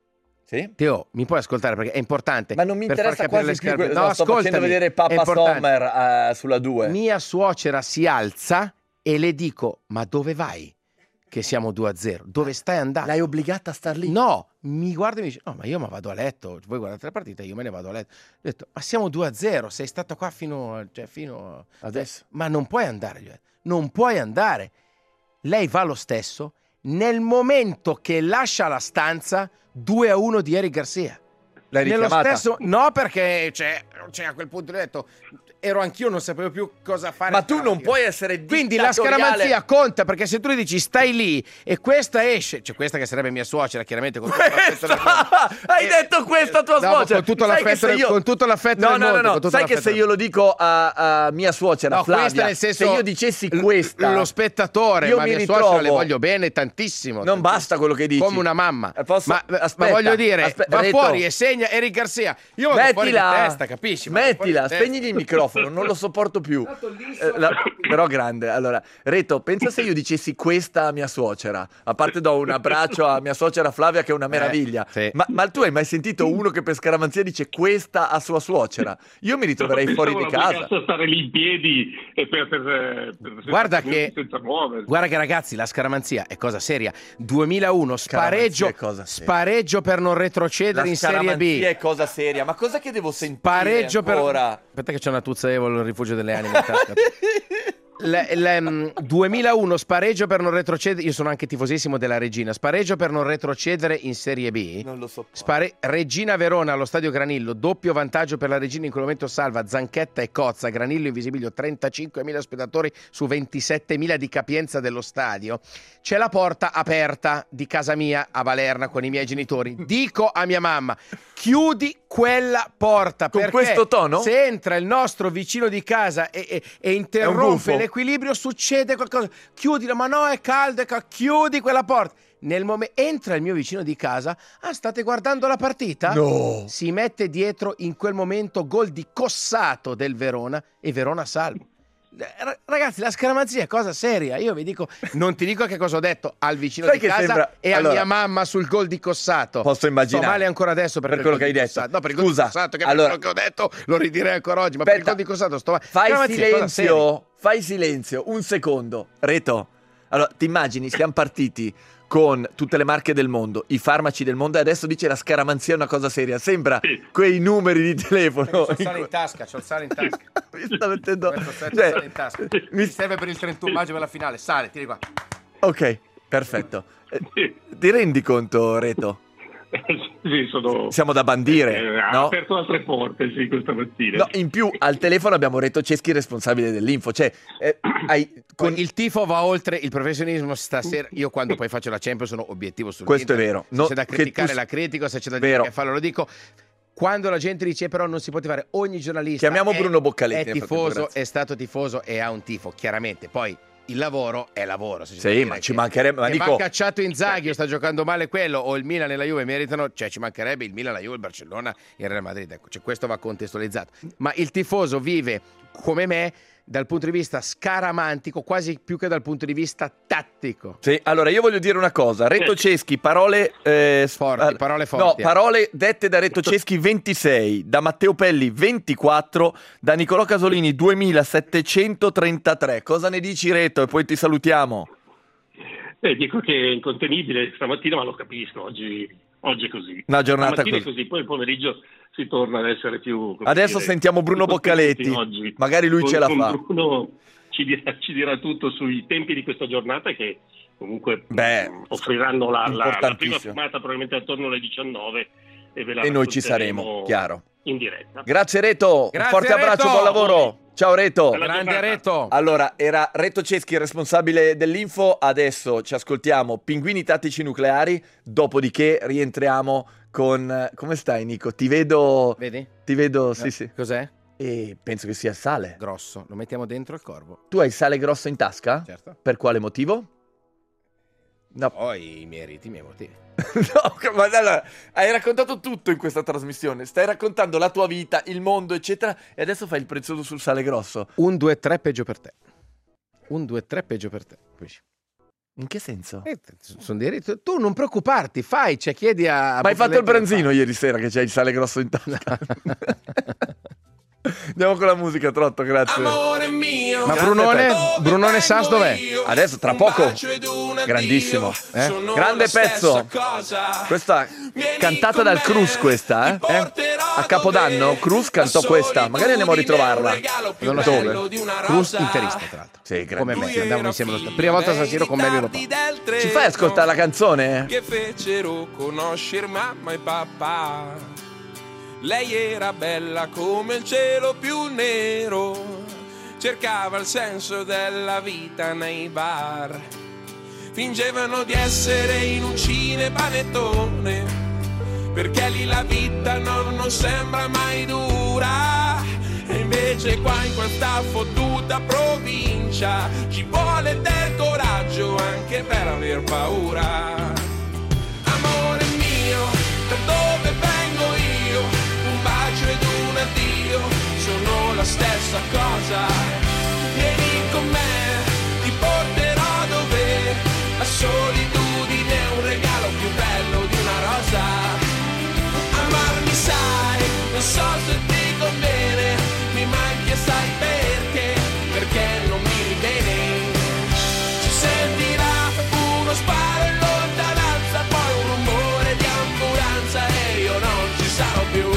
A: Sì?
C: Teo, mi puoi ascoltare perché è importante.
A: Ma non mi
C: per far
A: interessa
C: capire
A: quasi
C: le
A: più.
C: scarpe.
A: que- No, sto facendo
C: ascoltami,
A: vedere
C: è
A: Papa
C: importante.
A: Sommer eh, sulla due.
C: Mia suocera si alza e le dico: ma dove vai? Che siamo due a zero. Dove stai andando?
A: L'hai obbligata a star lì?
C: No, mi guarda e mi dice: no, ma io ma vado a letto. Voi guardate la partita, io me ne vado a letto. Ho detto: ma siamo due a zero, sei stato qua fino a- cioè, fino a-
A: Adesso.
C: ma non puoi andare, gli ho detto. Non puoi andare. Lei va lo stesso. Nel momento che lascia la stanza, due a uno di Eric Garcia.
A: L'hai
C: Nello
A: richiamata?
C: stesso, no, perché cioè, cioè, a quel punto gli ho detto: ero anch'io, non sapevo più cosa fare.
A: Ma tu non puoi essere
C: Quindi la
A: dittatoriale.
C: scaramanzia conta, perché se tu gli dici stai lì e questa esce, cioè questa che sarebbe mia suocera, chiaramente con tutto l'affetto del mondo.
A: Hai
C: Eh,
A: detto questa tua
C: no,
A: suocera?
C: con tutto
A: Sai che
C: l'affetto
A: se
C: del-
A: io-
C: con tutto l'affetto
A: no,
C: del
A: no,
C: mondo,
A: no,
C: con
A: no.
C: tutto
A: Sai che
C: l'affetto
A: se
C: del
A: io lo dico a, a mia suocera
C: No, questa
A: Flavia,
C: nel senso,
A: se io dicessi
C: l-
A: questa,
C: lo spettatore,
A: io
C: ma
A: mi
C: mia
A: ritrovo-
C: suocera le voglio bene tantissimo.
A: Non basta quello che dici.
C: Come una mamma.
A: Eh, posso-
C: ma, ma
A: aspetta,
C: voglio dire,
A: aspetta,
C: va
A: Reto.
C: fuori e segna Eric Garcia. Io vado fuori di
A: Mettila,
C: testa, capisci? Vado fuori
A: Smettila,
C: di testa.
A: spegnigli il microfono, non lo sopporto più. Eh, la- però grande. Allora, Reto, pensa se io dicessi questa a mia suocera. A parte do un abbraccio a mia suocera Flavia che è una meraviglia.
C: sì.
A: Ma, ma tu hai mai sentito uno che per scaramanzia dice questa a sua suocera? Io mi ritroverei fuori di
F: Pensavo
A: casa.
F: l'obbligasse a stare lì in piedi e per, per, per- senza-
C: Guarda che-
F: senza muoversi.
C: Guarda che ragazzi, la scaramanzia è cosa seria. duemilauno, spareggio,
A: Scaramanzia è cosa seria.
C: spareggio per non retrocedere
A: La
C: in Serie
A: scaramanzia
C: B.
A: è cosa seria. Ma cosa che devo sentire
C: Spareggio per...
A: ancora?
C: Aspetta che c'è una tuzza Evo, il rifugio delle anime in tasca. Le- le- mm, duemilauno, spareggio per non retrocedere. Io sono anche tifosissimo della Regina. Spareggio per non retrocedere in Serie B.
A: Non lo so.
C: Spare- Regina Verona allo stadio Granillo, doppio vantaggio per la Regina in quel momento salva Zanchetta e Cozza. Granillo in Visibilio, trentacinquemila spettatori su ventisettemila di capienza dello stadio. C'è la porta aperta di casa mia a Valerna con i miei genitori. Dico a mia mamma: chiudi quella porta.
A: Con
C: perché
A: questo tono?
C: se entra il nostro vicino di casa e, e- e
A: È un
C: interrompe
A: gufo.
C: l'equilibrio, succede qualcosa. Chiudila, ma no, è caldo, è caldo. Chiudi quella porta. Nel momento entra il mio vicino di casa. Ah, state guardando la partita?
A: No.
C: Si mette dietro in quel momento gol di Cossato del Verona e Verona salvo. Eh, ra- Ragazzi, la scaramanzia è cosa seria. Io vi dico, non ti dico che cosa ho detto al vicino
A: Sai
C: di
A: che
C: casa
A: sembra-
C: e a
A: allora,
C: mia mamma sul gol di Cossato.
A: Posso immaginare.
C: Sto male ancora adesso per,
A: Per
C: il
A: quello
C: gol
A: che
C: di
A: hai detto.
C: Cossato. No, per il gol
A: Scusa,
C: di Cossato, che
A: allora-
C: per quello che ho detto lo ridirei ancora oggi. Ma per il
A: Aspetta.
C: gol di Cossato sto male.
A: Fai
C: Scaramanzia è cosa seria.
A: silenzio, fai silenzio, un secondo. Reto, allora ti immagini, siamo partiti con tutte le marche del mondo, i farmaci del mondo e adesso dice la scaramanzia è una cosa seria. Sembra
F: Sì.
A: quei numeri di telefono.
C: C'ho il sale in tasca, c'ho il sale in tasca.
A: Mi sta mettendo...
C: Questo aspetta,
A: cioè,
C: il sale in tasca.
A: mi-
C: Mi serve per il trentuno maggio per la finale. Sale, tieni qua.
A: Ok, perfetto. Eh,
F: Sì.
A: Ti rendi conto, Reto?
F: Sì, sono...
A: Siamo da bandire,
F: eh, ha
A: no?
F: aperto altre porte, sì, questa mattina.
A: No, in più al telefono abbiamo Reto Ceschi, responsabile dell'info. Cioè, eh, hai, con...
C: Con il tifo va oltre il professionismo stasera. Io quando poi faccio la Champions sono obiettivo sul
A: Questo è vero.
C: Inter. Se
A: No,
C: c'è da
A: che
C: criticare
A: tu-
C: la critico, se c'è da
A: Vero.
C: dire che farlo lo dico. Quando la gente dice però non si può tifare, ogni giornalista
A: Chiamiamo
C: è,
A: Bruno Boccaletti
C: è
A: nel frattempo,
C: tifoso,
A: grazie.
C: è stato tifoso e ha un tifo, chiaramente. Poi il lavoro è lavoro. Se c'è
A: Sì,
C: da dire
A: ma
C: che-
A: ci mancherebbe- ma
C: che
A: dico-
C: va cacciato Inzaghi o sta giocando male quello o il Milan e la Juve meritano, cioè ci mancherebbe il Milan, la Juve, il Barcellona e il Real Madrid. Ecco, cioè, questo va contestualizzato. Ma il tifoso vive come me dal punto di vista scaramantico, quasi più che dal punto di vista tattico.
A: Sì, allora io voglio dire una cosa. Reto Ceschi, parole eh,
C: Forti,
A: eh,
C: parole forti.
A: No, parole dette da Reto Ceschi ventisei, da Matteo Pelli ventiquattro, da Nicolò Casolini duemilasettecentotrentatré. Cosa ne dici, Reto? E poi ti salutiamo.
F: Eh, dico che è incontenibile stamattina, ma lo capisco, oggi, oggi è così.
A: Una giornata
F: Stamattina è
A: così.
F: così, poi il pomeriggio si torna ad essere più... come
A: Adesso
F: dire,
A: sentiamo Bruno
F: più contenti
A: Boccaletti.
F: oggi.
A: Magari lui
F: Con-
A: ce la
F: con
A: fa.
F: Bruno ci dirà, ci dirà tutto sui tempi di questa giornata che comunque
A: Beh,
F: mh, offriranno la, la, la prima
A: importantissimo.
F: filmata probabilmente attorno alle diciannove e, ve la
A: E noi ci
F: racconteremo
A: saremo, chiaro.
F: in diretta.
A: Grazie Reto,
C: Grazie,
A: un forte abbraccio,
C: Reto.
A: buon lavoro. Ciao Reto.
F: Bella
C: Grande
F: giornata.
C: Reto.
A: Allora, era Reto Ceschi, il responsabile dell'info. Adesso ci ascoltiamo Pinguini Tattici Nucleari. Dopodiché rientriamo con. Come stai, Nico? Ti vedo.
C: Vedi?
A: Ti vedo, sì, sì.
C: Cos'è?
A: E penso che sia sale.
C: Grosso. Lo mettiamo dentro il corvo.
A: Tu hai il sale grosso in tasca?
C: Certo.
A: Per quale motivo? No,
C: Poi i miei riti, i miei motivi.
A: no, ma allora, hai raccontato tutto in questa trasmissione. Stai raccontando la tua vita, il mondo, eccetera. E adesso fai il prezioso sul sale grosso.
C: Un, due, tre peggio per te. Un, due, tre peggio per te. Capisci?
A: In che senso?
C: Eh, sono diritto. Tu non preoccuparti, fai, cioè chiedi a... a
A: Ma hai fatto il
C: Buffaletti
A: branzino
C: che
A: ieri sera che c'hai il sale grosso in tasca. Andiamo con la musica, Trotto, grazie.
F: Amore mio,
C: Ma
A: Grande
C: Brunone,
A: pezzo.
C: Brunone Sass dov'è?
A: Adesso, tra poco, grandissimo.
C: Eh?
A: Grande pezzo. Questa cantata dal Cruz, questa, eh? eh? A Capodanno Cruz cantò questa. Magari andiamo a ritrovarla.
C: Non lo so dove. Cruz interista, tra l'altro.
A: Sì,
C: Come
A: grande.
C: me, andavamo insieme lo stesso. Prima volta a San Siro con Melio Lopà.
A: Ci fai ascoltare la canzone?
D: Che fecero conoscere mamma e papà. Lei era bella come il cielo più nero, cercava il senso della vita nei bar. Fingevano di essere in un cinepanettone, perché lì la vita non, non sembra mai dura. E invece qua in questa fottuta provincia ci vuole del coraggio anche per aver paura. Amore mio, da dove vengo io? Un bacio ed un addio sono la stessa cosa. Vieni con me, ti porterò dove la solitudine è un regalo più bello di una rosa. Amarmi sai, non so se ti conviene, mi manchi e sai perché, perché non mi rivedi. Ci sentirà uno sparo in lontananza, poi un rumore di ambulanza e io non ci sarò più.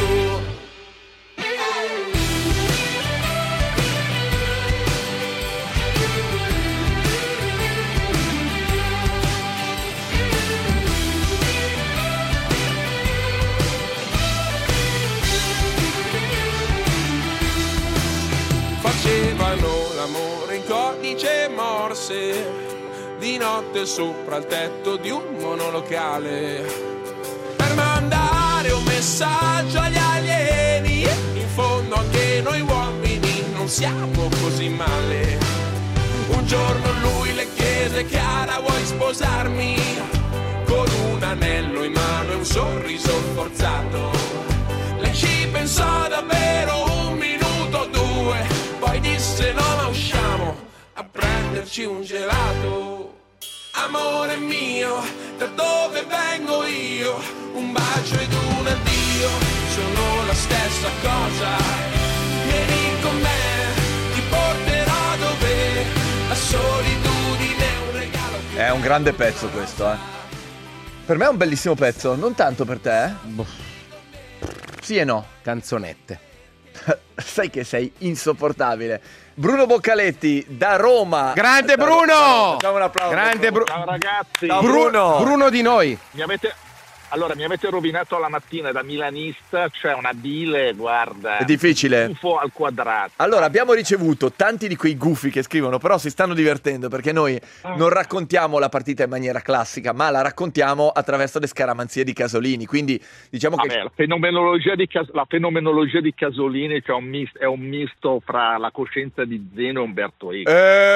D: Facevano l'amore in codice morse, di notte sopra il tetto di un monolocale, per mandare un messaggio agli alieni. In fondo anche noi uomini non siamo così male. Un giorno lui le chiese: Chiara, vuoi sposarmi? Con un anello in mano e un sorriso forzato. Lei ci pensò davvero un minuto o due, poi disse: no, ma usciamo a prenderci un gelato. Amore mio, da dove vengo io? Un bacio ed un addio sono la stessa cosa. Vieni con me, ti porterò dove la solitudine è un regalo più.
A: È un grande pezzo questo, eh. Per me è un bellissimo pezzo, non tanto per te, eh?
C: Boh.
A: Sì e no.
C: Canzonette.
A: Sai che sei insopportabile. Bruno Boccaletti da Roma.
C: Grande Bruno!
A: Facciamo un applauso.
C: Grande Bruno.
H: Ciao ragazzi.
A: Ciao,
C: Bruno.
A: Bruno.
C: Bruno di noi.
H: Mi avete... Allora, mi avete rovinato la mattina da milanista, c'è una bile, guarda.
A: È difficile.
H: Ufo al quadrato.
A: Allora, abbiamo ricevuto tanti di quei gufi che scrivono, però si stanno divertendo perché noi non raccontiamo la partita in maniera classica, ma la raccontiamo attraverso le scaramanzie di Casolini. Quindi diciamo che
H: Vabbè, la fenomenologia di, Cas- la fenomenologia di Casolini, cioè un mis- è un misto fra la coscienza di Zeno e Umberto Eco.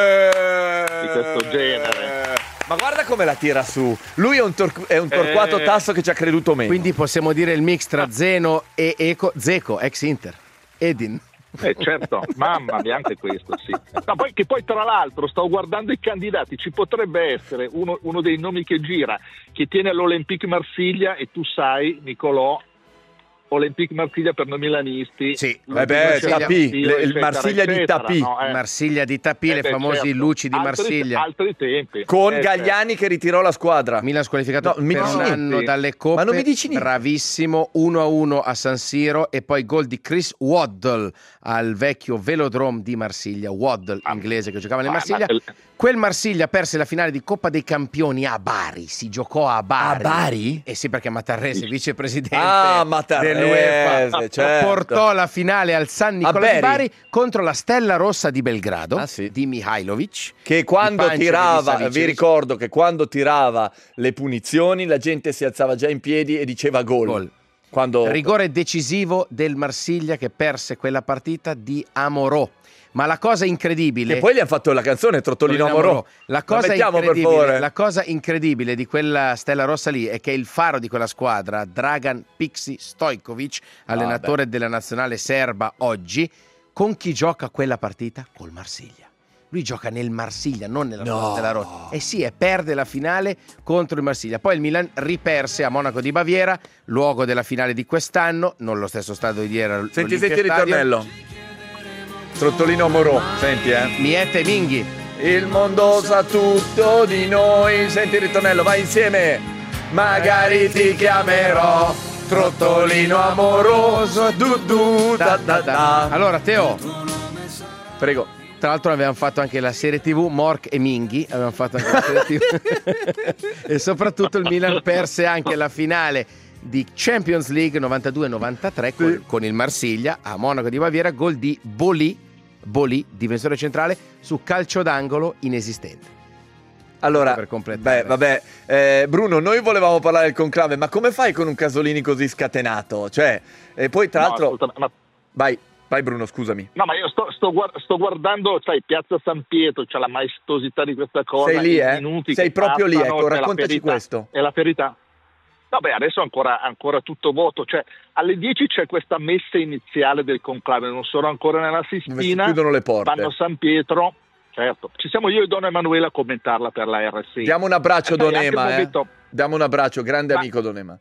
A: Eh...
H: Di questo genere.
A: Ma guarda come la tira su. Lui è un, tor- è un torquato
H: Eh.
A: tasso che ci ha creduto meno.
C: Quindi possiamo dire il mix tra Zeno e Eco. Zeco, ex Inter. Edin.
H: Eh certo, mamma mia, anche questo sì. Ma poi, che poi tra l'altro stavo guardando i candidati, ci potrebbe essere uno, uno dei nomi che gira, che tiene all'Olympique Marsiglia, e tu sai, Nicolò, Olympique Marsiglia per noi milanisti.
C: Sì.
A: Eh beh, Tapì, le- il
H: eccetera,
A: Marsiglia di
H: eccetera,
A: Tapì.
H: no, eh.
C: Marsiglia di Tapì,
H: Eh
C: le
H: beh,
C: famosi
H: certo.
C: luci di
H: Altri-
C: Marsiglia.
H: Altri tempi.
A: Con
H: Eh,
A: Gagliani che ritirò la squadra.
C: Milan squalificato
A: No, mi
C: per
A: dici
C: un
A: niente.
C: anno dalle coppe.
A: Ma non mi dici niente.
C: Bravissimo, uno a uno a San Siro e poi gol di Chris Waddle al vecchio Velodrome di Marsiglia. Waddle, inglese, che giocava nel
H: ma-
C: Marsiglia.
H: ma-
C: Quel Marsiglia perse la finale di Coppa dei Campioni a Bari. Si giocò a Bari.
A: A Bari?
C: Eh sì, perché Matarrese, vicepresidente
A: Ah, Matarrese,
C: dell'UEFA,
A: certo.
C: portò la finale al San Nicola
A: Bari.
C: di Bari contro la Stella Rossa di Belgrado,
A: Ah, sì.
C: di Mihailovic.
A: Che quando
C: Di Pancio
A: tirava,
C: di Savicevic.
A: vi ricordo che quando tirava le punizioni la gente si alzava già in piedi e diceva gol.
C: Gol.
A: Quando...
C: Rigore decisivo del Marsiglia che perse quella partita di Amorò. Ma la cosa incredibile...
A: E poi gli hanno fatto la canzone Trottolino Amorò.
C: La cosa,
A: mettiamo, per
C: incredibile,
A: favore.
C: la cosa incredibile di quella Stella Rossa lì è che il faro di quella squadra, Dragan Pixi Stojkovic, allenatore della nazionale serba oggi, con chi gioca quella partita? Col Marsiglia. lui gioca nel Marsiglia, non nella
A: No.
C: squadra della Roma. E sì, e perde la finale contro il Marsiglia. Poi il Milan riperse a Monaco di Baviera, luogo della finale di quest'anno, non lo stesso stadio di ieri.
A: Senti, senti il ritornello. Trottolino Morò, senti eh.
C: Miete Minghi.
A: Il mondo sa tutto di noi. Senti il ritornello, vai insieme. Magari ti chiamerò Trottolino amoroso. Du du da da da.
C: Allora Teo,
A: Prego.
C: tra l'altro avevamo fatto anche la serie tivù Mork e Minghi, avevamo fatto anche la serie tivù. E soprattutto il Milan perse anche la finale di Champions League novantadue novantatré con,
A: Sì.
C: con il Marsiglia a Monaco di Baviera, gol di Bolì, Bolì, difensore centrale, su calcio d'angolo inesistente.
A: Allora,
C: Per completare.
A: beh, vabbè, eh, Bruno, noi volevamo parlare del conclave, ma come fai con un Casolini così scatenato? Cioè, e poi tra
H: No,
A: l'altro...
H: assolutamente, ma-
A: Vai, vai Bruno, scusami.
H: No, ma io sto, sto, guard- sto guardando, sai, Piazza San Pietro, c'è la maestosità di questa cosa.
A: Sei lì,
H: i
A: eh?
H: minuti
A: Sei
H: che
A: proprio lì,
H: passano,
A: ecco,
H: c'è la
A: raccontaci
H: verità,
A: questo.
H: È la verità. Vabbè, adesso ancora, ancora tutto vuoto, cioè alle dieci c'è questa messa iniziale del conclave, non sono ancora nella
A: Dove si
H: Sistina,
A: chiudono le porte.
H: vanno a San Pietro, certo, ci siamo io e Don Emanuele a commentarla per la R S I.
A: Diamo un abbraccio
H: Eh, sai,
A: Don
H: anche il
A: Ema, eh.
H: momento-
A: Diamo un abbraccio, grande
H: Ma-
A: amico Don Ema.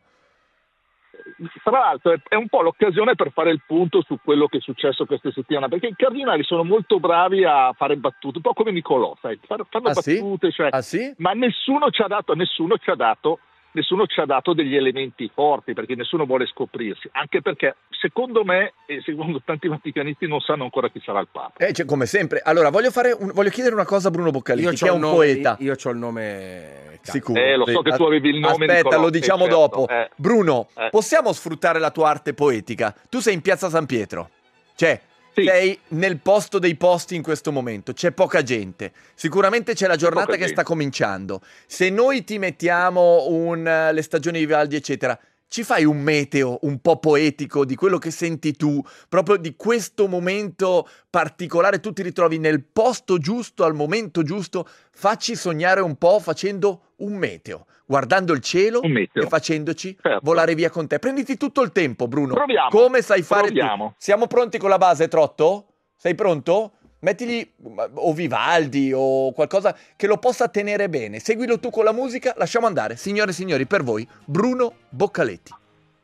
H: Tra l'altro è- è un po' l'occasione per fare il punto su quello che è successo questa settimana, perché i cardinali sono molto bravi a fare battute, un po' come Nicolò, sai, fanno fanno
A: Ah, sì?
H: battute, cioè,
A: Ah sì?
H: ma nessuno ci ha dato, nessuno ci ha dato, nessuno ci ha dato degli elementi forti, perché nessuno vuole scoprirsi, anche perché secondo me e secondo tanti vaticanisti non sanno ancora chi sarà il Papa.
A: Eh, cioè, come sempre. Allora, voglio, fare un- voglio chiedere una cosa a Bruno Boccaliti, che
C: c'ho
A: è
C: il
A: un
C: nome-
A: poeta.
C: Io ho il nome.
A: Sicuro.
H: Eh, lo so
A: Sì.
H: che tu avevi il nome,
A: Aspetta,
H: Nicolò,
A: lo diciamo
H: eh, certo,
A: dopo.
H: eh.
A: Bruno,
H: Eh.
A: possiamo sfruttare la tua arte poetica? Tu sei in Piazza San Pietro. Cioè,
H: Sì.
A: sei nel posto dei posti in questo momento. C'è poca gente. Sicuramente c'è la giornata
H: poca
A: che
H: gente.
A: sta cominciando. Se noi ti mettiamo un, eh, le stagioni di Vivaldi, eccetera, ci fai un meteo un po' poetico di quello che senti tu, proprio di questo momento particolare, tu ti ritrovi nel posto giusto, al momento giusto, facci sognare un po' facendo un meteo, guardando il cielo
H: Un meteo.
A: e facendoci
H: Certo.
A: volare via con te. Prenditi tutto il tempo, Bruno.
H: Proviamo.
A: Come sai fare tu?
H: Proviamo.
A: Siamo pronti con la base, Trotto? Sei pronto? Mettigli o Vivaldi o qualcosa che lo possa tenere bene. Seguilo tu con la musica, lasciamo andare. Signore e signori, per voi, Bruno Boccaletti.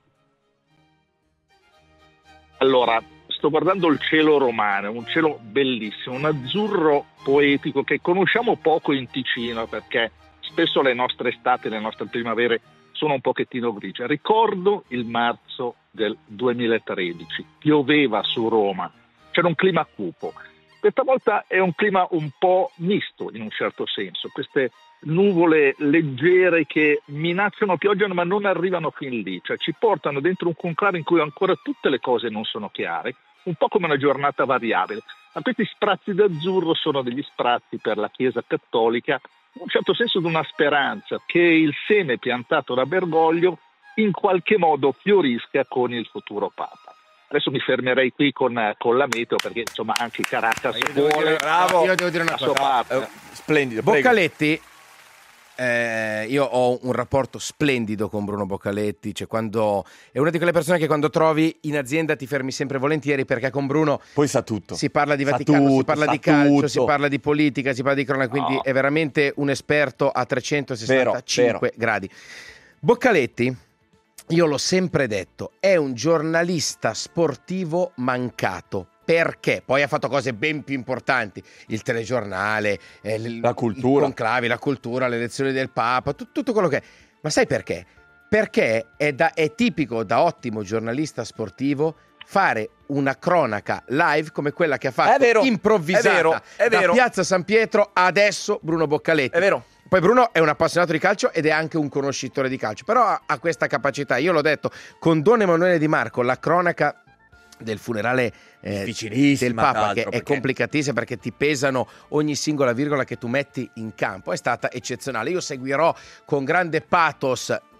H: Allora, sto guardando il cielo romano, un cielo bellissimo, un azzurro poetico che conosciamo poco in Ticino perché spesso le nostre estati, le nostre primavere sono un pochettino grigie. Ricordo il marzo del duemilatredici, pioveva su Roma, c'era un clima cupo. Questa volta è un clima un po' misto in un certo senso, queste nuvole leggere che minacciano pioggia ma non arrivano fin lì, cioè ci portano dentro un conclave in cui ancora tutte le cose non sono chiare, un po' come una giornata variabile, ma questi sprazzi d'azzurro sono degli sprazzi per la Chiesa Cattolica, in un certo senso di una speranza che il seme piantato da Bergoglio in qualche modo fiorisca con il futuro Papa. Adesso mi fermerei qui con, con la meteo perché insomma anche Caracas
C: Io devo
H: vuole
C: dire-
A: bravo.
C: Io devo dire una
H: la
C: cosa.
H: sua parte.
A: Eh, splendido, prego.
C: Boccaletti, eh, io ho un rapporto splendido con Bruno Boccaletti, cioè quando è una di quelle persone che quando trovi in azienda ti fermi sempre volentieri perché con Bruno
A: Poi sa tutto.
C: si parla di
A: Sa
C: Vaticano, si
A: tutto,
C: parla
A: sa
C: di calcio,
A: tutto.
C: si parla di politica, si parla di cronaca, quindi
H: No.
C: è veramente un esperto a trecentosessantacinque
A: Vero,
C: gradi. Boccaletti, io l'ho sempre detto, è un giornalista sportivo mancato. Perché? Poi ha fatto cose ben più importanti, il telegiornale, eh, l-
A: La cultura.
C: i conclavi, la cultura, le elezioni del Papa, tut- tutto quello che è. Ma sai perché? Perché è, da- è tipico da ottimo giornalista sportivo fare una cronaca live come quella che ha fatto,
A: È vero,
C: improvvisata,
A: è vero, è
C: da
A: vero.
C: Piazza San Pietro adesso Bruno Boccaletti.
A: È vero.
C: Poi Bruno è un appassionato di calcio ed è anche un conoscitore di calcio, però ha, ha questa capacità. Io l'ho detto, con Don Emanuele Di Marco, la cronaca del funerale eh,
A: Difficilissima,
C: del Papa,
A: tra
C: che
A: l'altro,
C: è
A: perché-
C: complicatissima perché ti pesano ogni singola virgola che tu metti in campo, è stata eccezionale. Io seguirò con grande pathos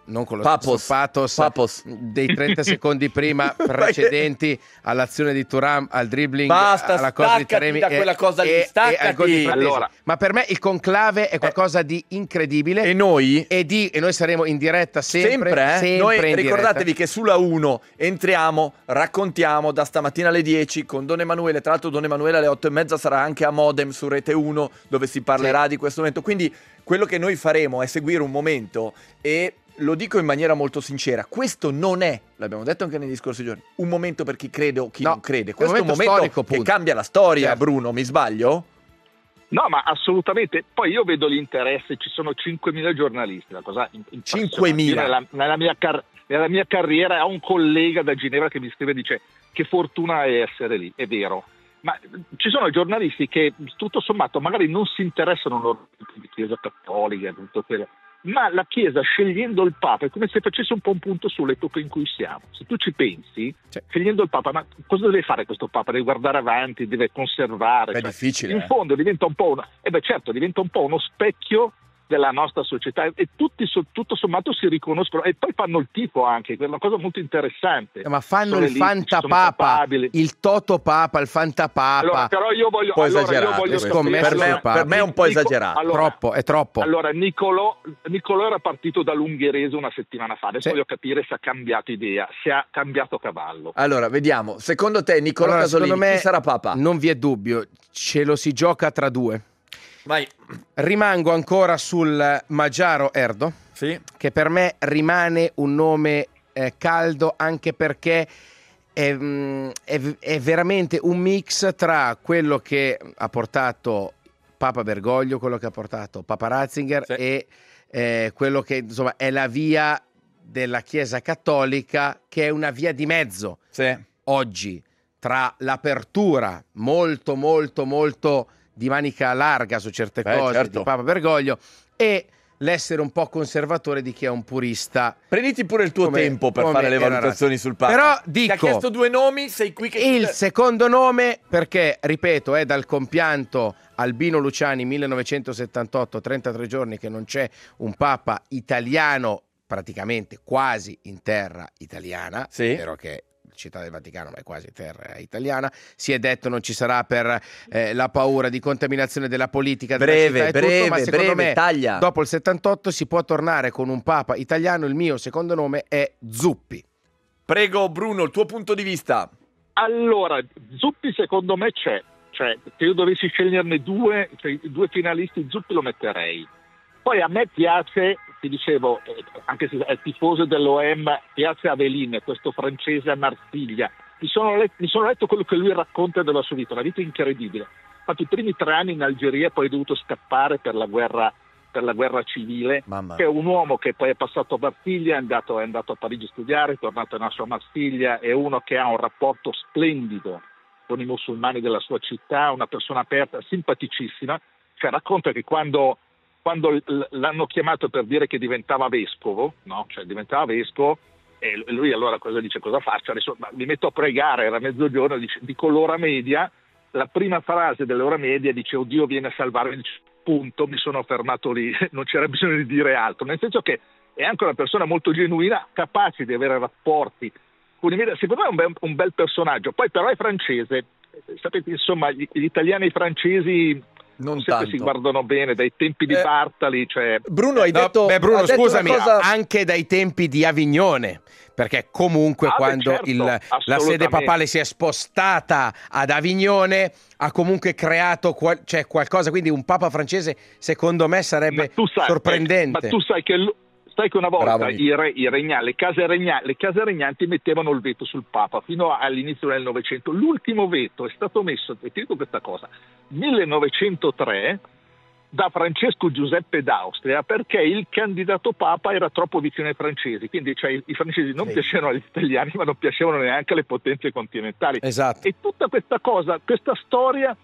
C: non con lo
A: Papos.
C: stesso pathos
A: Papos.
C: dei trenta secondi prima precedenti all'azione di Thuram, al dribbling,
A: Basta,
C: alla cosa di
A: staccati
C: Taremi
A: da
C: e-
A: quella cosa lì,
C: e- e
A: staccati.
C: al gol di Frattesi.
H: Allora.
C: Ma per me il conclave è qualcosa di incredibile
A: E noi?
C: e, di, e noi saremo in diretta sempre,
A: Sempre, eh?
C: sempre
A: Noi
C: in diretta.
A: ricordatevi che sulla uno entriamo, raccontiamo da stamattina alle dieci con Don Emanuele. Tra l'altro Don Emanuele alle otto e mezza sarà anche a Modem su Rete uno, dove si parlerà
C: Sì.
A: di questo momento. Quindi quello che noi faremo è seguire un momento, e lo dico in maniera molto sincera, questo non è, l'abbiamo detto anche negli scorsi giorni, un momento per chi crede o chi
C: No,
A: non crede.
C: è un
A: Questo è un
C: momento
A: momento
C: storico,
A: che
C: punto.
A: cambia la storia,
C: Certo.
A: Bruno, mi sbaglio?
H: No, ma assolutamente. Poi io vedo l'interesse, ci sono cinquemila giornalisti, una cosa in- impressionante.
A: cinquemila?
H: Io Nella, nella, mia car- nella mia carriera ho un collega da Ginevra che mi scrive e dice che fortuna è essere lì, è vero. Ma ci sono giornalisti che tutto sommato magari non si interessano di Chiesa Cattolica, tutto quello. Ma la Chiesa, scegliendo il Papa, è come se facesse un po' un punto sull'epoca in cui siamo. Se tu ci pensi,
C: Sì.
H: scegliendo il Papa, ma cosa deve fare questo Papa? Deve guardare avanti, deve conservare.
A: È
H: cioè,
A: difficile,
H: in
A: eh.
H: fondo diventa un po' una, eh beh, certo, diventa un po' uno specchio della nostra società e tutti so- tutto sommato si riconoscono e poi fanno il tifo anche, che è una cosa molto interessante.
C: Eh, ma fanno
H: Sono
C: il
H: elite, sono
C: fantapapa,
H: capabili.
C: il toto papa, il fantapapa.
H: Allora, però io voglio,
A: Un po'
H: allora, io
A: esagerato
H: voglio
A: questo.
C: Scommesso
A: Per me,
C: sul Papa.
A: per me è un po'
H: Nico-
A: esagerato.
H: allora-
C: troppo, è troppo.
H: Allora, Nicolò, Nicolò era partito dall'Ungherese una settimana fa, adesso
C: Sì.
H: voglio capire se ha cambiato idea, se ha cambiato cavallo.
A: Allora, vediamo. Secondo te Nicolò
C: Allora,
A: Casolini
C: secondo me
A: chi sarà Papa?
C: non vi è dubbio, ce lo si gioca tra due.
A: Vai.
C: Rimango ancora sul Maggiaro Erdo,
A: Sì.
C: che per me rimane un nome eh, caldo, anche perché è, mm, è- è veramente un mix tra quello che ha portato Papa Bergoglio, quello che ha portato Papa Ratzinger
A: Sì.
C: e eh, quello che insomma è la via della Chiesa Cattolica, che è una via di mezzo
A: Sì.
C: oggi tra l'apertura molto molto molto di manica larga su certe
A: Beh,
C: cose
A: certo.
C: di Papa Bergoglio e l'essere un po' conservatore di chi è un purista.
A: Prenditi pure il tuo
C: Come-
A: tempo per
C: come
A: fare le
C: era
A: valutazioni
C: Ratzinger.
A: sul Papa.
C: Però
A: Ti ha
C: dico-
A: chiesto due nomi, sei qui che...
C: Il secondo nome, perché ripeto, è dal compianto Albino Luciani millenovecentosettantotto, trentatré giorni che non c'è un Papa italiano, praticamente quasi in terra italiana,
A: Sì.
C: vero che Città del Vaticano, ma è quasi terra italiana. Si è detto non ci sarà per eh, la paura di contaminazione della politica della
A: Breve,
C: città e tutto,
A: breve,
C: ma secondo
A: breve,
C: me
A: taglia.
C: dopo il settantotto si può tornare con un Papa italiano. Il mio secondo nome è Zuppi.
A: Prego Bruno, il tuo punto di vista.
H: Allora, Zuppi secondo me c'è, cioè se io dovessi sceglierne due, cioè, i due finalisti, Zuppi lo metterei. Poi a me piace, ti dicevo, eh, anche se è tifoso dell'O M, piace Avelin, questo francese a Marsiglia. Mi sono, let- mi sono letto quello che lui racconta della sua vita, una vita incredibile. Ha fatto i primi tre anni in Algeria, poi è dovuto scappare per la guerra, per la guerra civile.
A: Mamma.
H: È un uomo che poi è passato a Marsiglia, è andato, è andato a Parigi a studiare, è tornato a nascere a Marsiglia, è uno che ha un rapporto splendido con i musulmani della sua città, una persona aperta, simpaticissima. Cioè racconta che quando... quando l- l'hanno chiamato per dire che diventava vescovo, no? Cioè diventava vescovo, e lui allora cosa dice? Cosa faccio? Adesso ma mi metto a pregare, era mezzogiorno, dice, dico l'ora media, la prima frase dell'ora media dice "Oh Dio viene a salvarmi", dice, punto, mi sono fermato lì, non c'era bisogno di dire altro, nel senso che è anche una persona molto genuina, capace di avere rapporti con i media. Secondo me è un bel, un bel personaggio, poi però è francese, sapete insomma gli, gli italiani e i francesi
A: Non
H: sempre
A: tanto.
H: si guardano bene dai tempi di
A: Eh,
H: Bartali, cioè
A: Bruno, hai
C: No,
A: detto...
C: beh, Bruno,
A: ha detto
C: scusami,
A: una cosa-
C: anche dai tempi di Avignone, perché comunque
H: Ah, beh,
C: quando
H: certo,
C: il- la sede
H: assolutamente.
C: papale si è spostata ad Avignone ha comunque creato qual- cioè qualcosa, quindi un papa francese secondo me
H: ma
C: sarebbe
H: tu sai,
C: sorprendente.
H: eh, ma tu sai che l- sai che una volta
A: Bravo, Nico.
H: i, re, i regna- le, case regna- le case regnanti mettevano il veto sul Papa fino all'inizio del Novecento. L'ultimo veto è stato messo, e ti dico questa cosa, millenovecentotre da Francesco Giuseppe d'Austria, perché il candidato Papa era troppo vicino ai francesi, quindi cioè, i, i francesi non
A: Sì.
H: piacevano agli italiani, ma non piacevano neanche alle potenze continentali.
C: Esatto.
H: E tutta questa cosa, questa storia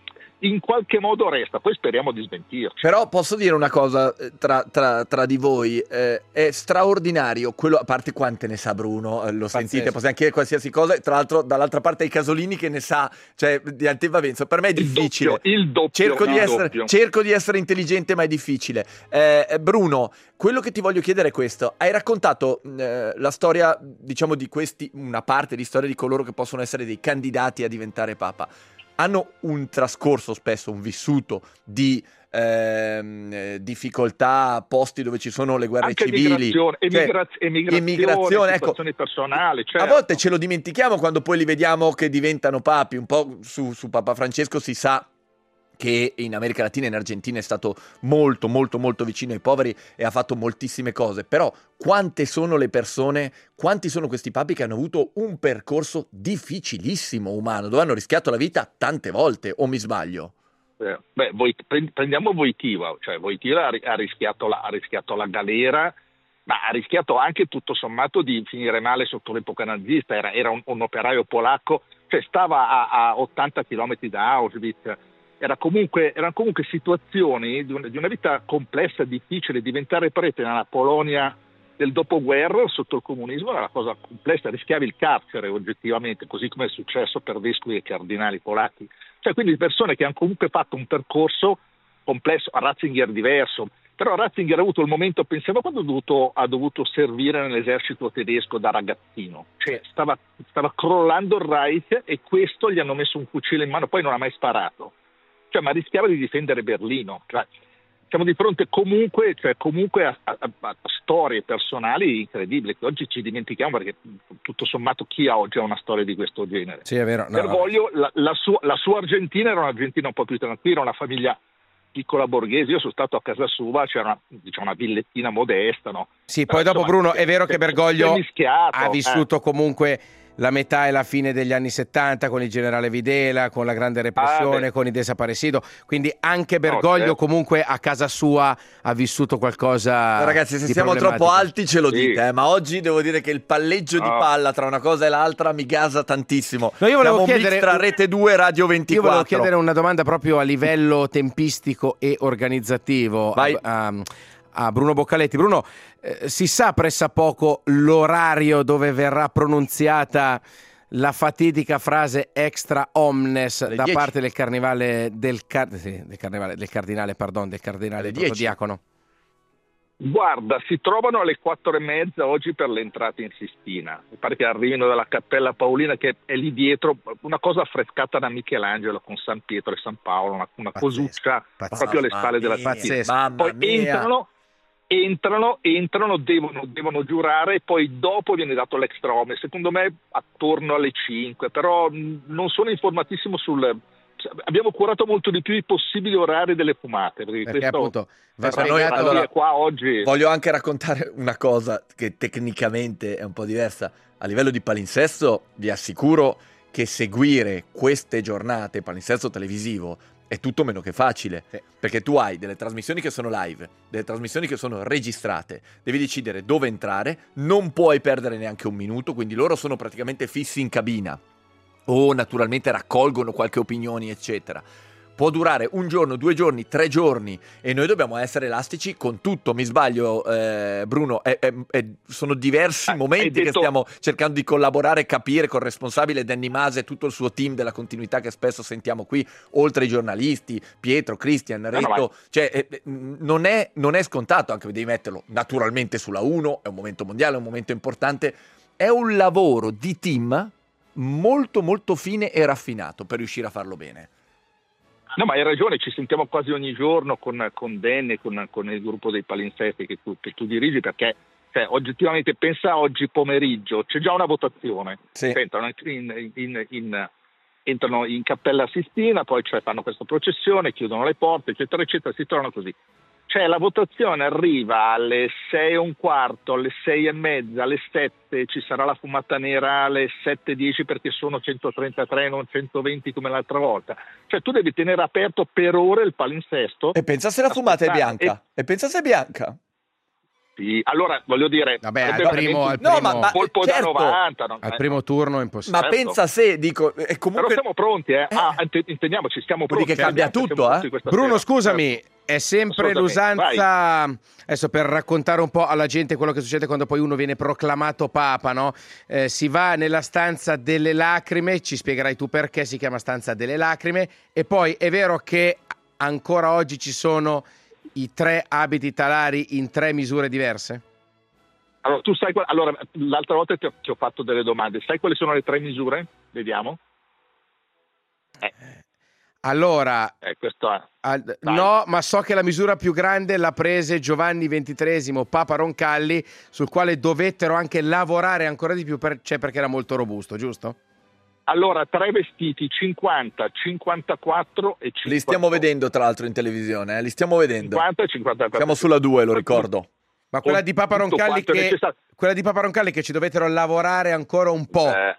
H: in qualche modo resta, poi speriamo di smentirci.
A: Però posso dire una cosa eh, tra, tra, tra di voi, eh, è straordinario quello, a parte quante ne sa Bruno, eh, lo sentite, possiamo chiedere qualsiasi cosa, tra l'altro dall'altra parte i Casolini che ne sa, cioè di Antivavenza, per me è difficile,
H: il doppio, il doppio,
A: cerco,
H: il
A: di essere,
H: doppio.
A: cerco di essere intelligente ma è difficile. eh, Bruno, quello che ti voglio chiedere è questo, hai raccontato eh, la storia, diciamo, di questi, una parte di storia di coloro che possono essere dei candidati a diventare papa, hanno un trascorso spesso, un vissuto di ehm, difficoltà, posti dove ci sono le guerre
H: Anche
A: civili,
H: emigrazione,
A: cioè,
H: emigraz- emigrazione,
A: emigrazione, ecco,
H: situazioni personali, certo.
A: a volte ce lo dimentichiamo quando poi li vediamo che diventano papi, un po' su, su Papa Francesco si sa che in America Latina e in Argentina è stato molto molto molto vicino ai poveri e ha fatto moltissime cose, però quante sono le persone, quanti sono questi papi che hanno avuto un percorso difficilissimo umano, dove hanno rischiato la vita tante volte, o mi sbaglio?
H: Eh, beh, voi, prendiamo Wojtyła, cioè Wojtyła ha, ha, rischiato la, ha rischiato la galera, ma ha rischiato anche tutto sommato di finire male sotto l'epoca nazista, era, era un, un operaio polacco, cioè stava a, a ottanta chilometri da Auschwitz. Era comunque, erano comunque situazioni di una, di una vita complessa, difficile. Diventare prete nella Polonia del dopoguerra sotto il comunismo era una cosa complessa, rischiavi il carcere oggettivamente, così come è successo per vescovi e cardinali polacchi. Cioè, quindi persone che hanno comunque fatto un percorso complesso, a Ratzinger diverso, però Ratzinger ha avuto il momento, pensiamo quando ha dovuto, ha dovuto servire nell'esercito tedesco da ragazzino, cioè stava, stava crollando il Reich e questo gli hanno messo un fucile in mano, poi non ha mai sparato. Cioè, ma rischiava di difendere Berlino. Cioè, siamo di fronte comunque, cioè, comunque a, a, a storie personali incredibili che oggi ci dimentichiamo, perché tutto sommato chi ha oggi ha una storia di questo genere?
C: Sì, è vero. No,
H: Bergoglio, la, la, sua, la sua Argentina era un'Argentina un po' più tranquilla, una famiglia piccola borghese. Io sono stato a casa sua, c'era una, diciamo, una villettina modesta, no?
C: Sì,
H: Però,
C: poi dopo
H: insomma,
C: Bruno è vero che Bergoglio ha vissuto
H: eh.
C: comunque la metà e la fine degli anni settanta con il generale Videla, con la grande repressione,
H: ah,
C: con i desaparecido, quindi anche Bergoglio
H: no, certo.
C: comunque a casa sua ha vissuto qualcosa.
A: No, ragazzi, se
C: di
A: siamo troppo alti ce lo
H: sì.
A: dite, eh, ma oggi devo dire che il palleggio
H: no.
A: di palla tra una cosa e l'altra mi gasa tantissimo.
C: No, io volevo
A: Siamo un
C: chiedere
A: mix tra Rete due e Radio ventiquattro.
C: Io volevo chiedere una domanda proprio a livello tempistico e organizzativo
A: Vai.
C: a, a, a Bruno Boccaletti. Bruno, eh, si sa pressappoco l'orario dove verrà pronunziata la fatidica frase extra omnes
A: alle
C: da
A: dieci.
C: parte del carnevale del, car- sì, del, carnevale, del cardinale, pardon, del cardinale protodiacono?
H: Guarda, si trovano alle quattro e mezza oggi per l'entrata in Sistina. Mi pare che arrivino dalla Cappella Paolina, che è lì dietro, una cosa affrescata da Michelangelo con San Pietro e San Paolo, una, una cosuccia proprio alle spalle della Sistina. Poi entrano, entrano, entrano, devono, devono giurare e poi dopo viene dato l'extra omnes, secondo me attorno alle cinque, però non sono informatissimo sul... Abbiamo curato molto di più i possibili orari delle fumate, perché,
C: perché
H: questo,
C: appunto va
H: noi,
C: spiegato,
H: allora, qua oggi...
A: Voglio anche raccontare una cosa che tecnicamente è un po' diversa. A livello di palinsesto vi assicuro che seguire queste giornate palinsesto televisivo è tutto meno che facile, sì. Perché tu hai delle trasmissioni che sono live, delle trasmissioni che sono registrate, devi decidere dove entrare, non puoi perdere neanche un minuto, quindi loro sono praticamente fissi in cabina o naturalmente raccolgono qualche opinione eccetera. Può durare un giorno, due giorni, tre giorni e noi dobbiamo essere elastici con tutto. Mi sbaglio, eh, Bruno? È, è, è, sono diversi ah, momenti detto... che stiamo cercando di collaborare e capire col responsabile Danny Mase e tutto il suo team della continuità che spesso sentiamo qui, oltre ai giornalisti, Pietro, Cristian, Reto. No, no, cioè, eh, non, è, non è scontato, anche devi metterlo naturalmente sulla uno, è un momento mondiale, è un momento importante. È un lavoro di team molto molto fine e raffinato per riuscire a farlo bene.
H: No, ma hai ragione, ci sentiamo quasi ogni giorno con, con Dan e con, con il gruppo dei palinsesti che tu, che tu dirigi, perché cioè, oggettivamente pensa oggi pomeriggio, c'è già una votazione, sì. entrano, in, in, in, entrano in Cappella Sistina, poi cioè, fanno questa processione, chiudono le porte, eccetera, eccetera, si trovano così. Cioè la votazione arriva alle sei e un quarto, alle sei e mezza, alle sette ci sarà la fumata nera alle sette e dieci perché sono centotrentatré, non centoventi come l'altra volta. Cioè tu devi tenere aperto per ore il palinsesto.
A: E pensa se la fumata è bianca. E, e pensa se è bianca.
H: Sì, allora voglio dire,
C: Vabbè, al
H: sarebbe
C: primo, al
H: veramente
C: primo,
A: No, ma- ma-
H: colpo
A: certo.
H: da novanta. non-
C: al
H: eh,
C: primo turno è impossibile.
A: Ma
H: Certo.
A: pensa se, dico, è
H: Però
A: comunque...
H: siamo pronti, eh. Ah, int- intendiamoci, stiamo
A: Vuol
H: pronti.
A: dire che cambia
H: eh, siamo
A: tutto,
H: pronti
A: eh?
H: questa
C: Bruno,
H: sera.
C: scusami,
H: Certo.
C: è sempre
H: Assolutamente,
C: l'usanza, adesso per raccontare un po' alla gente quello che succede quando poi uno viene proclamato papa, no? Eh, si va nella stanza delle lacrime, ci spiegherai tu perché si chiama stanza delle lacrime, e poi è vero che ancora oggi ci sono i tre abiti talari in tre misure diverse?
H: Allora, tu sai, qual- allora, l'altra volta ti ho, ti ho fatto delle domande, sai quali sono le tre misure? Vediamo. Eh,
C: Allora,
H: eh, questo è.
C: al-
H: Dai.
C: no, ma so che la misura più grande l'ha prese Giovanni ventitreesimo, Papa Roncalli, sul quale dovettero anche lavorare ancora di più, per, cioè perché era molto robusto, giusto?
H: Allora, tre vestiti, cinquanta, cinquantaquattro e cinquanta.
A: Li stiamo vedendo tra l'altro in televisione, eh? Li stiamo vedendo.
H: cinquanta e cinquantaquattro.
A: Siamo sulla due, lo ricordo.
C: Ma quella di Papa
H: Tutto
C: Roncalli
H: quanto è
C: che,
H: necessario.
C: quella di Papa Roncalli che ci dovettero lavorare ancora un po',
H: Eh,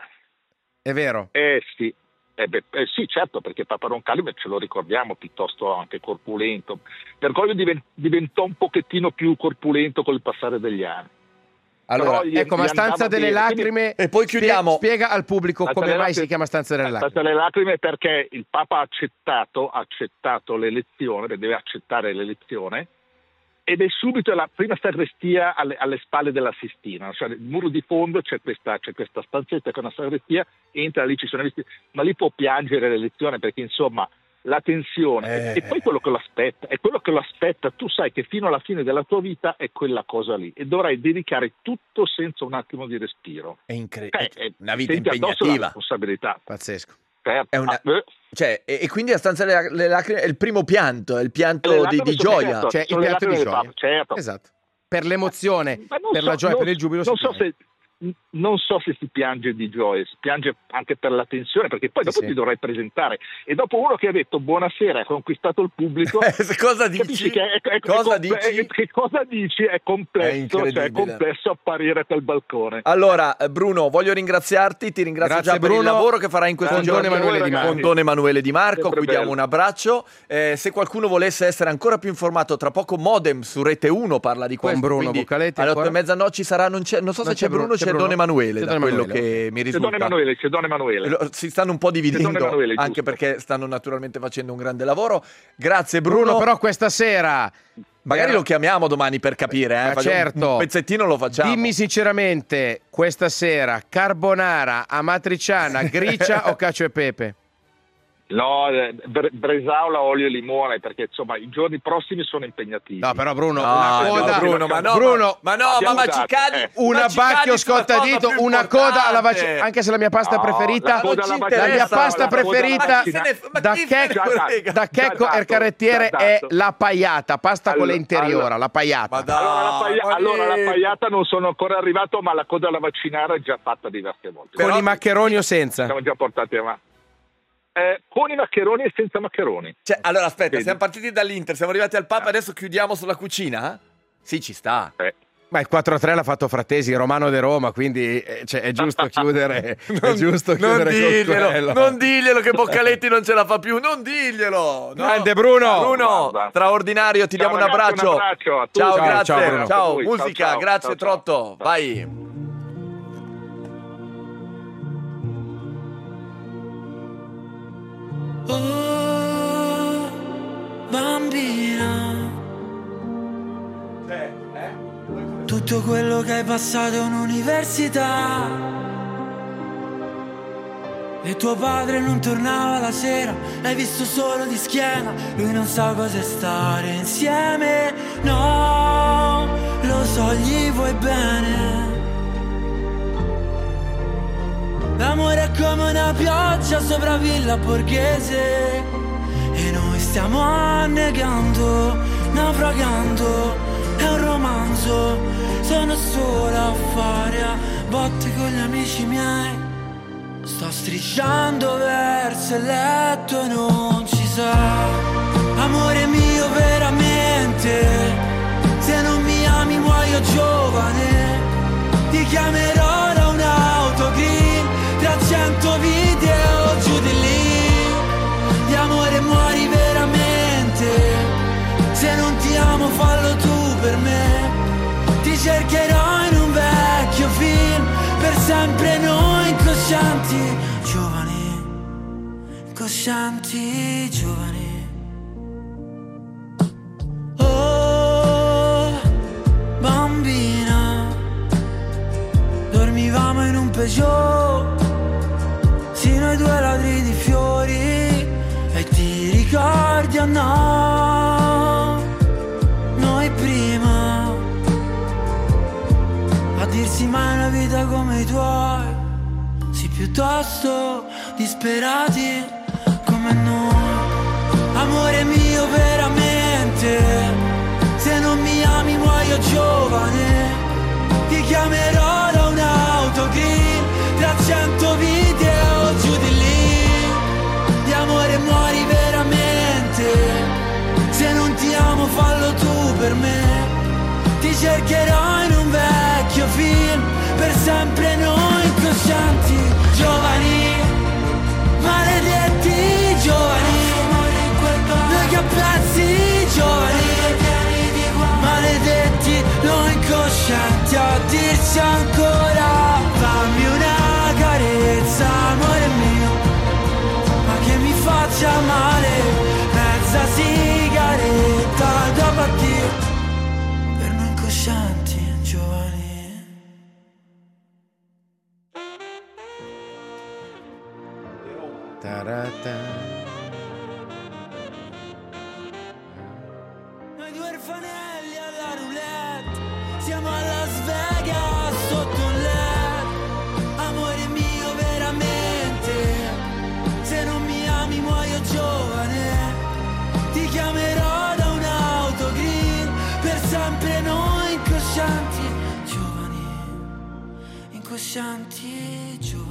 C: è vero?
H: eh sì. Eh beh, eh sì, certo, perché Papa Roncalli, beh, ce lo ricordiamo, piuttosto anche corpulento. Bergoglio diven- diventò un pochettino più corpulento col passare degli anni.
A: Allora,
H: Però gli-
C: Ecco, ma
H: gli
C: stanza
H: andava
C: delle
H: bene.
C: lacrime,
A: E poi
C: spie-
A: chiudiamo.
C: Spiega al pubblico
H: Stanza
C: come
H: delle
C: mai
H: lacrime-
C: si chiama stanza delle
H: Stanza
C: lacrime.
H: delle lacrime perché il Papa ha accettato, ha accettato l'elezione, deve accettare l'elezione, ed è subito la prima sagrestia alle, alle spalle della Sistina, cioè il muro di fondo c'è questa, c'è questa stanzetta con una sagrestia, entra lì, ci sono i vestiti, ma lì può piangere l'elezione perché insomma la tensione
A: Eh.
H: e poi quello che lo aspetta, è quello che lo aspetta, tu sai che fino alla fine della tua vita è quella cosa lì e dovrai dedicare tutto senza un attimo di respiro.
A: È incredibile.
H: Eh, eh,
A: Una vita
H: senti addosso la
A: impegnativa.
H: responsabilità.
C: Pazzesco.
H: Certo.
A: È una-
H: Ah, eh.
A: Cioè, e, e quindi la stanza delle le lacrime è il primo pianto, è il pianto
H: Le
A: di,
H: lacrime
A: di
H: sono-
A: gioia.
H: certo,
C: Cioè il
H: sono le
C: pianto di
H: lacrime del
C: gioia.
H: Papa, certo.
C: Esatto. Per l'emozione,
H: Ma non
C: per
H: so-
C: la gioia,
H: non-
C: per il giubilo.
H: Non
C: si
H: so,
C: piange.
H: se, non so se si piange di gioia, si piange anche per la tensione, perché poi
C: Sì,
H: dopo
C: sì.
H: ti dovrai presentare. E dopo uno che ha detto buonasera, ha conquistato il pubblico,
A: Eh, cosa dici?
H: capisci che è, è-
A: Cosa
H: è-
A: dici?
H: è- che cosa dici? È
A: È
H: complesso,
A: incredibile.
H: cioè è complesso apparire dal balcone.
A: Allora, eh, Bruno, voglio ringraziarti, ti ringrazio
C: Grazie,
A: già per
C: Bruno.
A: il lavoro che farai in questi
C: Con
A: giorni
C: Don Emanuele Di Marco.
A: con Don Emanuele Di Marco,
H: Sempre
A: qui diamo
H: bello.
A: un abbraccio. Eh, se qualcuno volesse essere ancora più informato, tra poco Modem su Rete uno parla di
C: Con
A: questo,
C: Bruno
A: quindi
C: Boccaletti
A: alle otto
C: ancora?
A: e mezza no ci sarà, non, c'è, non so
C: Non
A: se c'è
C: c'è
A: Bruno,
C: Bruno,
A: c'è,
C: c'è
A: Don
C: Bruno.
A: Emanuele,
C: C'è
A: da
C: Don
A: quello
C: Emanuele.
A: che mi
H: C'è
A: risulta.
H: Don Emanuele, c'è Don Emanuele.
A: Lo- Si stanno un po' dividendo,
H: Don Emanuele, giusto.
A: anche perché stanno naturalmente facendo un grande lavoro. Grazie Bruno.
C: Bruno, però questa sera
A: Magari
C: per-
A: lo chiamiamo domani per capire, eh?
C: Ma
A: Facciamo un-
C: certo.
A: un pezzettino lo facciamo.
C: Dimmi sinceramente, questa sera carbonara, amatriciana, gricia o cacio e pepe?
H: No, eh, Bre- Bresaola, olio e limone, perché insomma i giorni prossimi sono impegnativi.
C: No, però Bruno,
A: No,
C: una
A: no,
C: coda,
A: Bruno, ma no,
C: Bruno,
A: ma, ma no,
H: abbiamo
A: ma
H: dato,
A: Macicani,
H: eh.
C: un
A: Macicani
C: abbacchio
A: sulla cosa
C: scottadito,
A: più
C: una coda alla vac-
A: importante.
C: anche se la mia pasta
H: No,
C: preferita,
H: la coda
A: alla
C: la
A: vaccina,
C: mia pasta
H: la coda alla
C: preferita
H: vaccina.
A: Ma chi se ne- ma
C: da
A: chi se ne
C: Checco,
A: frega?
C: da Checco
H: Già
C: e
H: dato,
C: Carrettiere
H: già
C: è
H: dato.
C: la pagliata, pasta con le
H: Allora-
C: interiora,
H: allora-
C: la pagliata.
A: Ma dai.
H: Allora la, paglia-
A: ma
H: allora, la
A: lì-
H: pagliata non sono ancora arrivato, ma la coda alla vaccinare è già fatta diverse volte.
C: Con
A: però-
C: i maccheroni o senza?
H: Siamo già portati avanti. Eh, con i maccheroni e senza maccheroni.
A: Cioè, allora aspetta,
H: Vedi?
A: siamo partiti dall'Inter, siamo arrivati al Papa, adesso chiudiamo sulla cucina? Sì, ci sta.
H: Eh.
C: Ma il quattro a tre l'ha fatto Frattesi, Romano de Roma, quindi eh, cioè, è giusto chiudere, è giusto
A: non
C: chiudere con
A: diglielo,
C: quello.
A: non diglielo che Boccaletti non ce la fa più, non diglielo. No.
C: Grande Bruno.
A: Bruno,
H: Guarda.
A: straordinario, ti
H: Ciao,
A: diamo un
H: ragazzi,
A: abbraccio.
H: un abbraccio a tutti.
A: Ciao,
C: Ciao,
A: grazie.
C: ciao,
A: Ciao,
C: Bruno.
H: Ciao,
A: musica,
H: ciao,
A: grazie
H: ciao,
A: Trotto.
H: ciao.
A: Vai.
I: Oh, bambina, tutto quello che hai passato in università e tuo padre non tornava la sera, l'hai visto solo di schiena, lui non sa cosa è stare insieme, no, lo so, gli vuoi bene. L'amore è come una pioggia sopra Villa Borghese e noi stiamo annegando, naufragando, è un romanzo, sono solo a fare a botte con gli amici miei. Sto strisciando verso il letto e non ci sa, amore mio veramente, se non mi ami muoio giovane, ti chiamerò da un'autogrill, tra cento video giù di lì, di amore muori veramente, se non ti amo fallo tu per me, ti incoscienti, giovani, incoscienti, giovani. Oh, bambina, dormivamo in un Peugeot, sì noi due ladri di fiori, e ti ricordi o no? Noi prima, a dirsi mai una vita come i tuoi, sì piuttosto disperati come noi. Amore mio veramente, se non mi ami muoio giovane, ti chiamerò da un'autogrill, tra cento video giù di lì. Di amore muori veramente, se non ti amo fallo tu per me. Ti cercherò in un vecchio film, per sempre noi incoscienti, giovani, maledetti giovani, noi che a pezzi giovani, maledetti noi incoscienti, a dirsi ancora fammi una carezza, amore mio, ma che mi faccia male, mezza sigaretta dopo addio, per noi incoscienti giovani.
C: Ta-ra-ta.
I: Noi due orfanelli alla roulette, siamo a Las Vegas sotto un L E D. Amore mio veramente, se non mi ami muoio giovane, ti chiamerò da un'autogrill, per sempre noi incoscienti, giovani, incoscienti, giovani.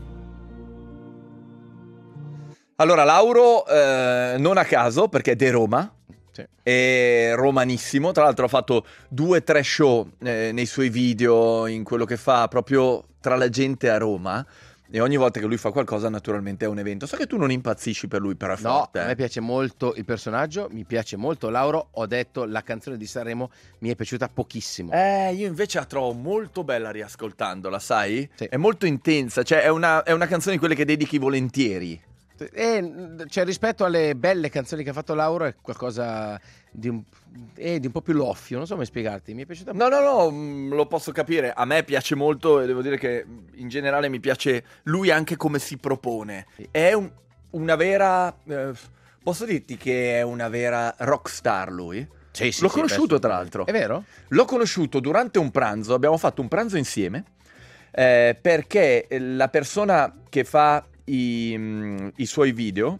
A: Allora, Lauro, eh, non a caso, perché è di Roma,
C: Sì.
A: è romanissimo. Tra l'altro ha fatto due o tre show eh, nei suoi video, in quello che fa proprio tra la gente a Roma. E ogni volta che lui fa qualcosa, naturalmente è un evento. So che tu non impazzisci per lui, però è
C: No,
A: forte.
C: a me
A: eh.
C: piace molto il personaggio, mi piace molto Lauro. Ho detto la canzone di Sanremo mi è piaciuta pochissimo.
A: Eh, io invece la trovo molto bella riascoltandola, sai?
C: Sì.
A: È molto intensa, cioè è una, è una canzone di quelle che dedichi volentieri.
C: E, cioè, rispetto alle belle canzoni che ha fatto Lauro è qualcosa di un, eh, di un po' più loffio, non so come spiegarti, mi è piaciuta
A: No, no, no, mh, lo posso capire. A me piace molto e devo dire che in generale mi piace lui anche come si propone.
C: Sì.
A: È un- una vera... eh, posso dirti che è una vera rockstar lui?
C: Sì, sì,
A: L'ho
C: sì,
A: conosciuto
C: beh,
A: tra l'altro.
C: È vero?
A: L'ho conosciuto durante un pranzo, abbiamo fatto un pranzo insieme, eh, perché la persona che fa i, mh, i suoi video,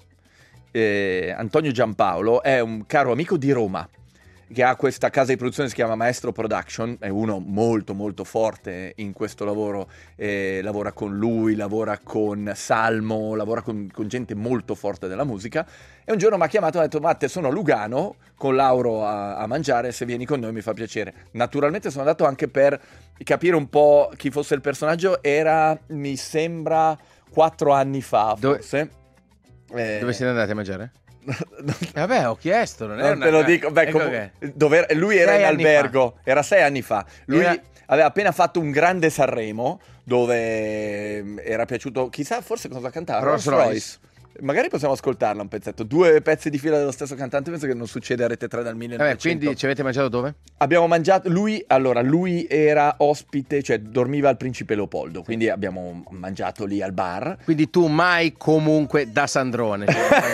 A: eh, Antonio Giampaolo, è un caro amico di Roma, che ha questa casa di produzione che si chiama Maestro Production, è uno molto molto forte in questo lavoro, eh, lavora con lui, lavora con Salmo, lavora con, con gente molto forte della musica, e un giorno mi ha chiamato e ha detto: Matte, sono a Lugano con Lauro a, a mangiare, se vieni con noi mi fa piacere. Naturalmente sono andato anche per capire un po' chi fosse il personaggio, era, mi sembra, quattro anni fa
C: Dove-
A: forse. Eh,
C: Dove siete andati a mangiare? Vabbè, ho chiesto, non, è
A: Non
C: una-
A: te lo dico, beh,
C: ecco
A: comu-
C: che-
A: dove- lui era
C: Sei
A: in
C: anni
A: albergo, era sei anni fa. Lui
C: Era-
A: aveva appena fatto un grande Sanremo dove ehm, era piaciuto, chissà forse cosa cantava,
C: Rolls
A: Rolls
C: Royce.
A: Royce. Magari possiamo ascoltarla un pezzetto, due pezzi di fila dello stesso cantante, penso che non succede a Rete tre dal
C: Vabbè,
A: millenovecento.
C: quindi ci avete mangiato dove?
A: Abbiamo mangiato, lui, allora, lui era ospite, cioè dormiva al Principe Leopoldo, quindi abbiamo mangiato lì al bar.
C: Quindi tu mai comunque da Sandrone.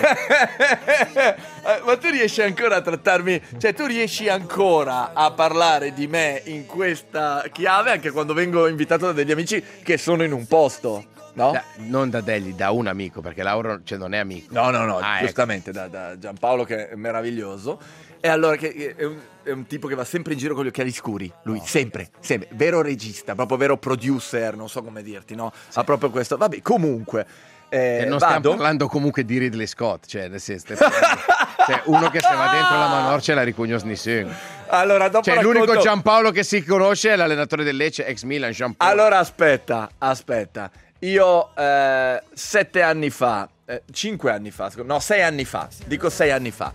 C: Cioè,
A: Eh, Ma tu riesci ancora a trattarmi, cioè tu riesci ancora a parlare di me in questa chiave anche quando vengo invitato da degli amici che sono in un posto, no?
C: da- non da Deli, da un amico, perché Lauro cioè, non è amico.
A: No, no, no,
C: Ah, ecco.
A: giustamente da, da Giampaolo, che è meraviglioso. E allora che che è un, è un tipo che va sempre in giro con gli occhiali scuri, lui, sempre, sempre, vero regista, proprio vero producer, non so come dirti, no? Ha proprio questo, vabbè, comunque, eh,
C: E non stiamo
A: vado.
C: parlando comunque di Ridley Scott, cioè, nel senso, stiamo parlando- cioè, uno che se va dentro la manorcia la ricognos nessuno.
A: Allora, dopo
C: Cioè, l'unico
A: racconto-
C: Giampaolo che si conosce è l'allenatore del Lecce, ex Milan, Giampaolo.
A: Allora aspetta, aspetta. Io eh, sette anni fa, eh, cinque anni fa, scu- no sei anni fa, dico sei anni fa,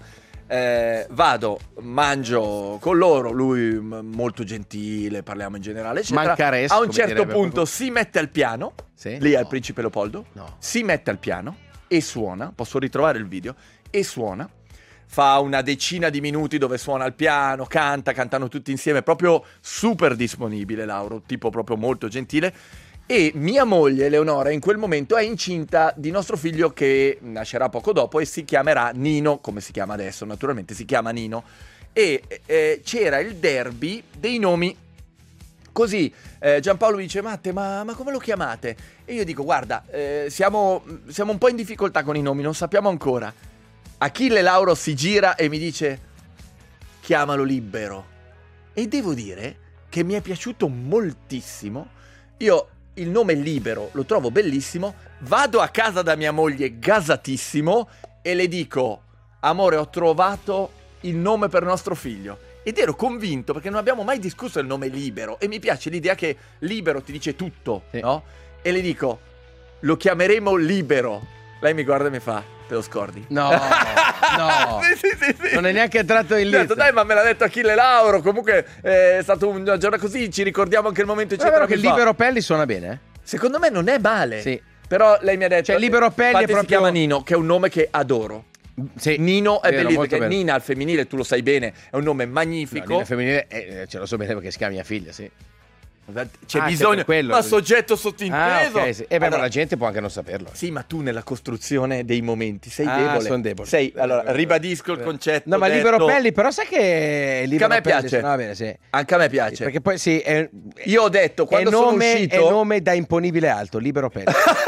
A: eh, vado, mangio con loro, lui m- molto gentile, parliamo in generale, eccetera.
C: Mancares,
A: a un
C: come
A: certo
C: direbbe
A: punto
C: proprio.
A: si mette al piano,
C: Sì?
A: lì
C: No.
A: al Principe Leopoldo,
C: No.
A: si mette al piano e suona, posso ritrovare il video, e suona. Fa una decina di minuti dove suona al piano, canta, cantano tutti insieme, proprio super disponibile Lauro, tipo proprio molto gentile. E mia moglie Eleonora in quel momento è incinta di nostro figlio che nascerà poco dopo e si chiamerà Nino, come si chiama adesso, naturalmente si chiama Nino. E eh, c'era il derby dei nomi. Così eh, Giampaolo mi dice: Matte, ma, ma come lo chiamate? E io dico: guarda, eh, siamo, siamo un po' in difficoltà con i nomi, non sappiamo ancora. Achille Lauro si gira e mi dice: chiamalo Libero. E devo dire che mi è piaciuto moltissimo. Io il nome Libero lo trovo bellissimo. Vado a casa da mia moglie gasatissimo e le dico: amore, ho trovato il nome per nostro figlio. Ed ero convinto, perché non abbiamo mai discusso il nome Libero, e mi piace l'idea che Libero ti dice tutto,
C: Sì.
A: no? E le dico: lo chiameremo Libero. Lei mi guarda e mi fa: te lo scordi?
C: No, no.
A: Sì, sì, sì, sì.
C: Non è neanche entrato in
A: Gli ho detto:
C: lista.
A: dai, ma me l'ha detto Achille Lauro. Comunque eh, è stato una giornata così. Ci ricordiamo anche il momento,
C: È
A: eccetera.
C: vero che
A: Mi fa,
C: Libero Pelli suona bene, eh?
A: secondo me non è male.
C: Sì.
A: Però lei mi ha detto:
C: Cioè, Libero Pelli
A: infatti
C: è proprio-
A: si chiama Nino, che è un nome che adoro.
C: Sì.
A: Nino è
C: Vero,
A: bellissimo,
C: molto
A: perché
C: bello.
A: Nina al femminile, tu lo sai bene, è un nome
C: No,
A: magnifico.
C: Nina femminile, eh, ce lo so bene perché si chiama mia figlia, sì.
A: C'è
C: Ah,
A: bisogno,
C: c'è quello.
A: ma soggetto sottinteso.
C: Ah, ok, sì. E beh, ma
A: Allora,
C: la gente può anche non saperlo.
A: sì, ma tu nella costruzione dei momenti sei
C: Ah,
A: debole.
C: son debole.
A: Sei, allora,
C: Vero, vero,
A: ribadisco il
C: vero.
A: concetto.
C: No, ma
A: detto-
C: Libero Pelli, però sai che Libero
A: Che a me
C: Pelli
A: piace.
C: suonava bene, sì.
A: Anche a me piace.
C: Perché poi sì, è,
A: Io ho detto, quando
C: è
A: sono
C: nome,
A: uscito...
C: è nome da imponibile alto, Libero Pelli.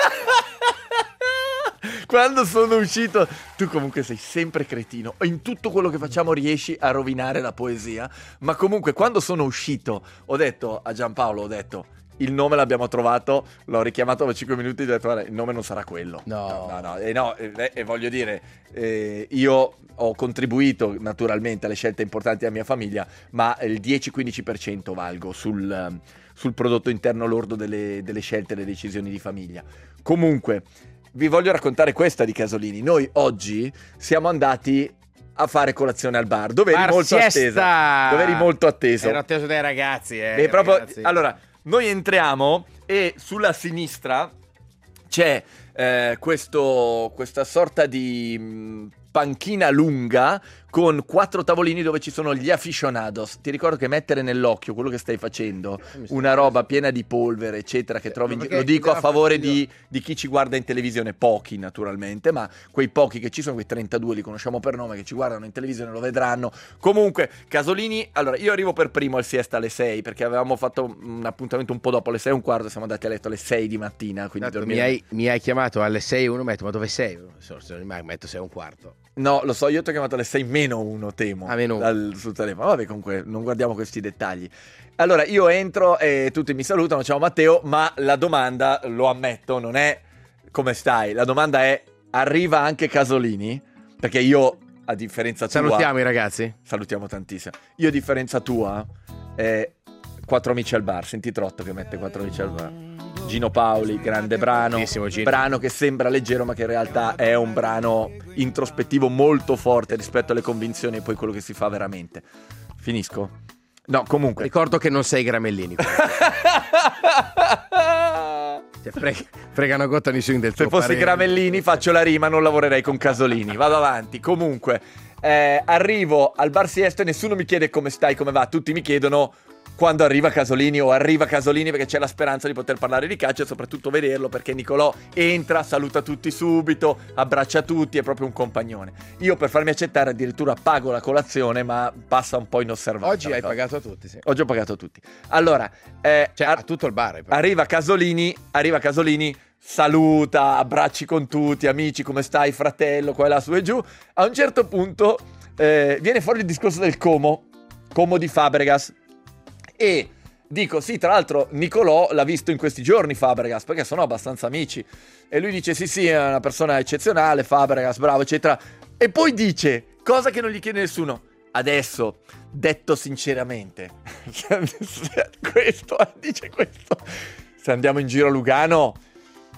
A: Quando sono uscito, tu comunque sei sempre cretino. In tutto quello che facciamo riesci a rovinare la poesia. Ma comunque, quando sono uscito, ho detto a Giampaolo, ho detto: il nome l'abbiamo trovato, l'ho richiamato dopo cinque minuti e ho detto: guarda, il nome non sarà quello.
C: No.
A: no, no, e no, e, e voglio dire, eh, io ho contribuito naturalmente alle scelte importanti della mia famiglia, ma il dieci-quindici per cento valgo sul, sul prodotto interno lordo delle, delle scelte e delle decisioni di famiglia. Comunque, vi voglio raccontare questa di Casolini. Noi oggi siamo andati a fare colazione al bar, dove eri
C: Bar
A: molto
C: siesta!
A: attesa. Dove eri molto atteso.
C: Ero atteso dai ragazzi, eh.
A: Beh, proprio,
C: ragazzi.
A: allora, noi entriamo e sulla sinistra c'è eh, questo, questa sorta di mh, panchina lunga con quattro tavolini dove ci sono gli aficionados. Ti ricordo che mettere nell'occhio quello che stai facendo, una roba piena di polvere, eccetera, che trovi in
C: ma
A: giro. Lo
C: perché
A: dico a
C: dà
A: favore
C: fastidio?
A: di, di chi ci guarda in televisione, pochi naturalmente, ma quei pochi che ci sono, quei trentadue li conosciamo per nome, che ci guardano in televisione lo vedranno. Comunque, Casolini, allora io arrivo per primo al siesta alle sei, perché avevamo fatto un appuntamento un po' dopo, alle sei e un quarto, siamo andati a letto alle sei di mattina, quindi
C: Tanto mi,
A: dormire-
C: hai, mi hai chiamato alle sei e uno, mi ha detto: ma dove sei? So, se non mi metto sei e un quarto.
A: No, lo so, io ti ho chiamato alle sei meno uno, temo.
C: Ah, meno uno.
A: dal, sul telefono. Vabbè, comunque, non guardiamo questi dettagli. Allora, io entro e tutti mi salutano, ciao Matteo, ma la domanda, lo ammetto, non è come stai. La domanda è: arriva anche Casolini? Perché io, a differenza tua...
C: Salutiamo i ragazzi.
A: Salutiamo tantissimo. Io, a differenza tua, eh, quattro amici al bar. Senti Trotto che mette quattro amici al bar. Gino Paoli, grande brano.
C: Bellissimo, Gino.
A: Brano che sembra leggero, ma che in realtà è un brano introspettivo molto forte rispetto alle convinzioni e poi quello che si fa veramente. Finisco? No, comunque.
C: Ricordo che non sei Gramellini. Cioè, frega, frega una goccia di swing del
A: Se
C: tuo
A: fossi
C: parere.
A: Gramellini faccio la rima, non lavorerei con Casolini. Vado avanti. Comunque, eh, arrivo al bar siesta e nessuno mi chiede come stai, come va. Tutti mi chiedono quando arriva Casolini o arriva Casolini, perché c'è la speranza di poter parlare di calcio e soprattutto vederlo, perché Nicolò entra, saluta tutti subito, abbraccia tutti, è proprio un compagnone. Io, per farmi accettare, addirittura pago la colazione, ma passa un po' inosservata.
C: Oggi
A: la
C: hai
A: cosa.
C: pagato a tutti, sì.
A: Oggi ho pagato a tutti. Allora, eh,
C: Cioè,
A: ar-
C: a tutto il bar. hai pagato.
A: arriva Casolini, arriva Casolini, saluta, abbracci con tutti, amici, come stai, fratello, qua e là, su e giù. A un certo punto eh, viene fuori il discorso del Como, Como di Fabregas. E dico, sì, tra l'altro Nicolò l'ha visto in questi giorni Fabregas, perché sono abbastanza amici. E lui dice, sì, sì, è una persona eccezionale, Fabregas, bravo, eccetera. E poi dice, cosa che non gli chiede nessuno: adesso, detto sinceramente, questo, dice questo, se andiamo in giro a Lugano,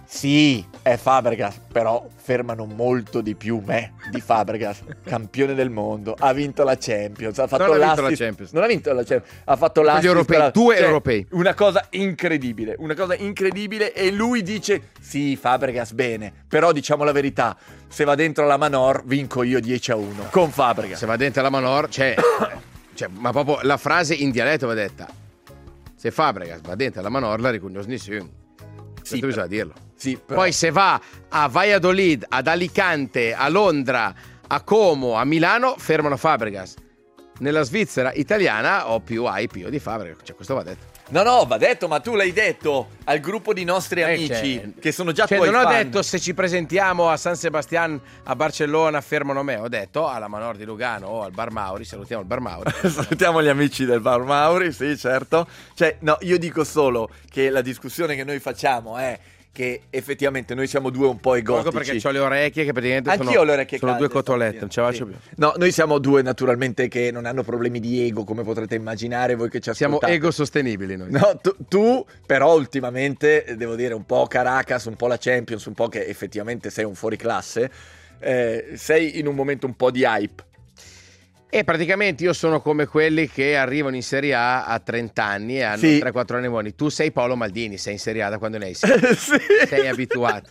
A: Sì, è Fabregas, però fermano molto di più me di Fabregas, campione del mondo, ha vinto la Champions, ha fatto
C: Non ha vinto
A: l'assist,
C: la Champions.
A: non ha vinto la Champions, ha fatto l'assist,
C: Gli europei,
A: per-
C: due
A: cioè,
C: europei.
A: una cosa incredibile, una cosa incredibile e lui dice sì, Fabregas bene, però diciamo la verità, se va dentro la Manor vinco io dieci a uno con Fabregas.
C: Se va dentro la Manor, cioè, cioè, ma proprio la frase in dialetto va detta. Se Fabregas va dentro la Manor la riconosce nessuno.
A: Sì,
C: Questo bisogna dirlo.
A: Sì, però-
C: Poi se va a Valladolid, ad Alicante, a Londra, a Como, a Milano, fermano Fabregas. Nella Svizzera italiana ho più hype io di Fabregas, cioè questo va detto.
A: No, no, va detto, ma tu l'hai detto al gruppo di nostri
C: Eh,
A: amici
C: cioè,
A: che sono già
C: Cioè,
A: tuoi
C: non ho
A: fan.
C: detto se ci presentiamo a San Sebastian, a Barcellona, fermano me. Ho detto alla Manor di Lugano o al Bar Mauri, salutiamo il Bar Mauri.
A: Salutiamo gli amici del Bar Mauri, sì, certo. Cioè, no, io dico solo che la discussione che noi facciamo è che effettivamente noi siamo due un po' egotici.
C: Proprio perché ho le orecchie che praticamente
A: Anch'io
C: sono,
A: ho le orecchie
C: sono
A: calde,
C: due cotolette, non ce la
A: sì.
C: faccio più.
A: No, noi siamo due naturalmente che non hanno problemi di ego, come potrete immaginare voi che ci
C: Siamo
A: ascoltate.
C: ego sostenibili noi.
A: No, tu, tu però ultimamente, eh, devo dire, un po' Caracas, un po' la Champions, un po' che effettivamente sei un fuoriclasse, eh, sei in un momento un po' di hype.
C: E praticamente io sono come quelli che arrivano in Serie A a trenta anni e hanno
A: Sì.
C: tre quattro anni buoni. Tu sei Paolo Maldini, sei in Serie A da quando ne hai sei.
A: Sì.
C: Sei abituato.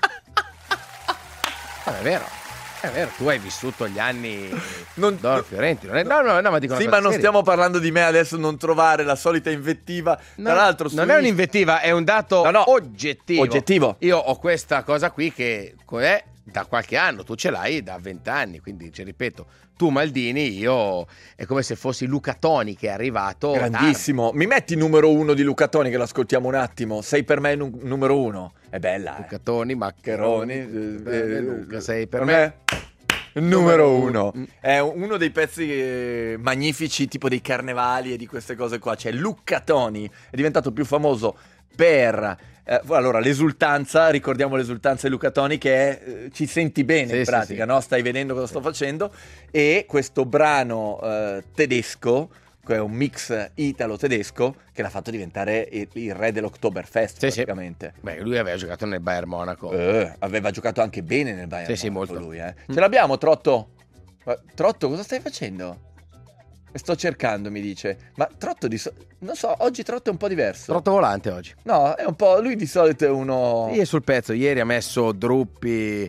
C: Ma è vero, è vero, tu hai vissuto gli anni
A: Non-
C: d'oro Fiorentino. Non è- No, no, no, ma dico una
A: Sì,
C: cosa
A: ma non
C: seria.
A: stiamo parlando di me adesso, non trovare la solita invettiva.
C: No,
A: Tra l'altro,
C: non
A: su
C: è un'invettiva, è un dato
A: No, no.
C: oggettivo.
A: Oggettivo.
C: Io ho questa cosa qui che è da qualche anno, tu ce l'hai da vent'anni, quindi ci ripeto, tu Maldini, io è come se fossi Luca Toni che è arrivato
A: grandissimo. Mi metti numero uno di Luca Toni che lo ascoltiamo un attimo? Sei per me nu- numero uno. È bella.
C: tardi.
A: eh.
C: Luca Toni,
A: Maccheroni,
C: Maccheroni,
A: eh,
C: eh,
A: eh,
C: Luca, sei per
A: per
C: me.
A: me numero uno.
C: Mm.
A: È uno dei pezzi eh, magnifici, tipo dei carnevali e di queste cose qua. Cioè, Luca Toni è diventato più famoso per eh, allora l'esultanza, ricordiamo l'esultanza di Luca Toni che è eh, ci senti bene
C: Sì,
A: in
C: sì,
A: pratica,
C: sì.
A: no? Stai vedendo cosa sto facendo, e questo brano eh, tedesco, che è un mix italo-tedesco, che l'ha fatto diventare il, il re dell'Oktoberfest
C: Sì, sì.
A: praticamente.
C: Beh, lui aveva giocato nel Bayern Monaco.
A: Eh, aveva giocato anche bene nel Bayern
C: Sì, sì,
A: Monaco
C: molto.
A: lui, eh. Ce l'abbiamo, Trotto? Ma, Trotto, cosa stai facendo? Sto cercando, mi dice. Ma Trotto di solito... Non so, oggi Trotto è un po' diverso.
C: Trotto volante oggi.
A: No, è un po'... Lui di solito è uno...
C: Sì, è sul pezzo. Ieri ha messo Druppi.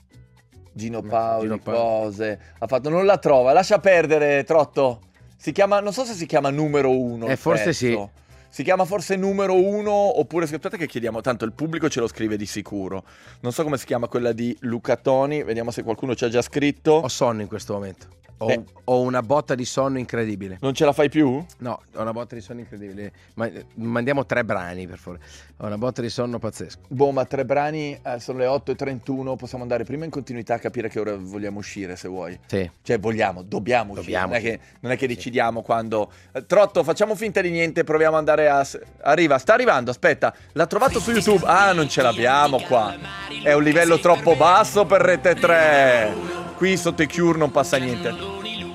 A: Gino Paoli,
C: Gino Paoli.
A: cose... Ha fatto... Non la trova. Lascia perdere, Trotto. Si chiama... Non so se si chiama numero uno.
C: Eh,
A: il
C: forse
A: pezzo.
C: sì.
A: Si chiama forse numero uno, oppure aspettate che chiediamo, tanto il pubblico ce lo scrive di sicuro. Non so come si chiama quella di Luca Toni, vediamo se qualcuno ci ha già scritto.
C: Ho sonno in questo momento. Ho,
A: Eh.
C: ho una botta di sonno incredibile.
A: Non ce la fai più?
C: No, ho una botta di sonno incredibile. Ma, mandiamo tre brani, per favore. Ho una botta di sonno pazzesco.
A: Boh, ma tre brani, eh, sono le otto e trentuno, possiamo andare prima in continuità a capire che ora vogliamo uscire, se vuoi.
C: Sì.
A: Cioè, vogliamo, dobbiamo uscire.
C: Dobbiamo,
A: non, è
C: sì.
A: che, non è che decidiamo quando... Eh, Trotto, facciamo finta di niente, proviamo ad andare a... Arriva, sta arrivando, aspetta. L'ha trovato su YouTube. Ah, non ce l'abbiamo qua. È un livello troppo basso per Rete tre. Qui sotto i Cure non passa niente.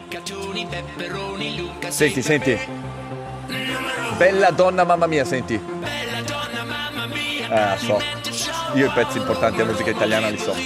A: Senti, senti. Bella donna, mamma mia, senti. Eh, so. Io i pezzi importanti della musica italiana li so.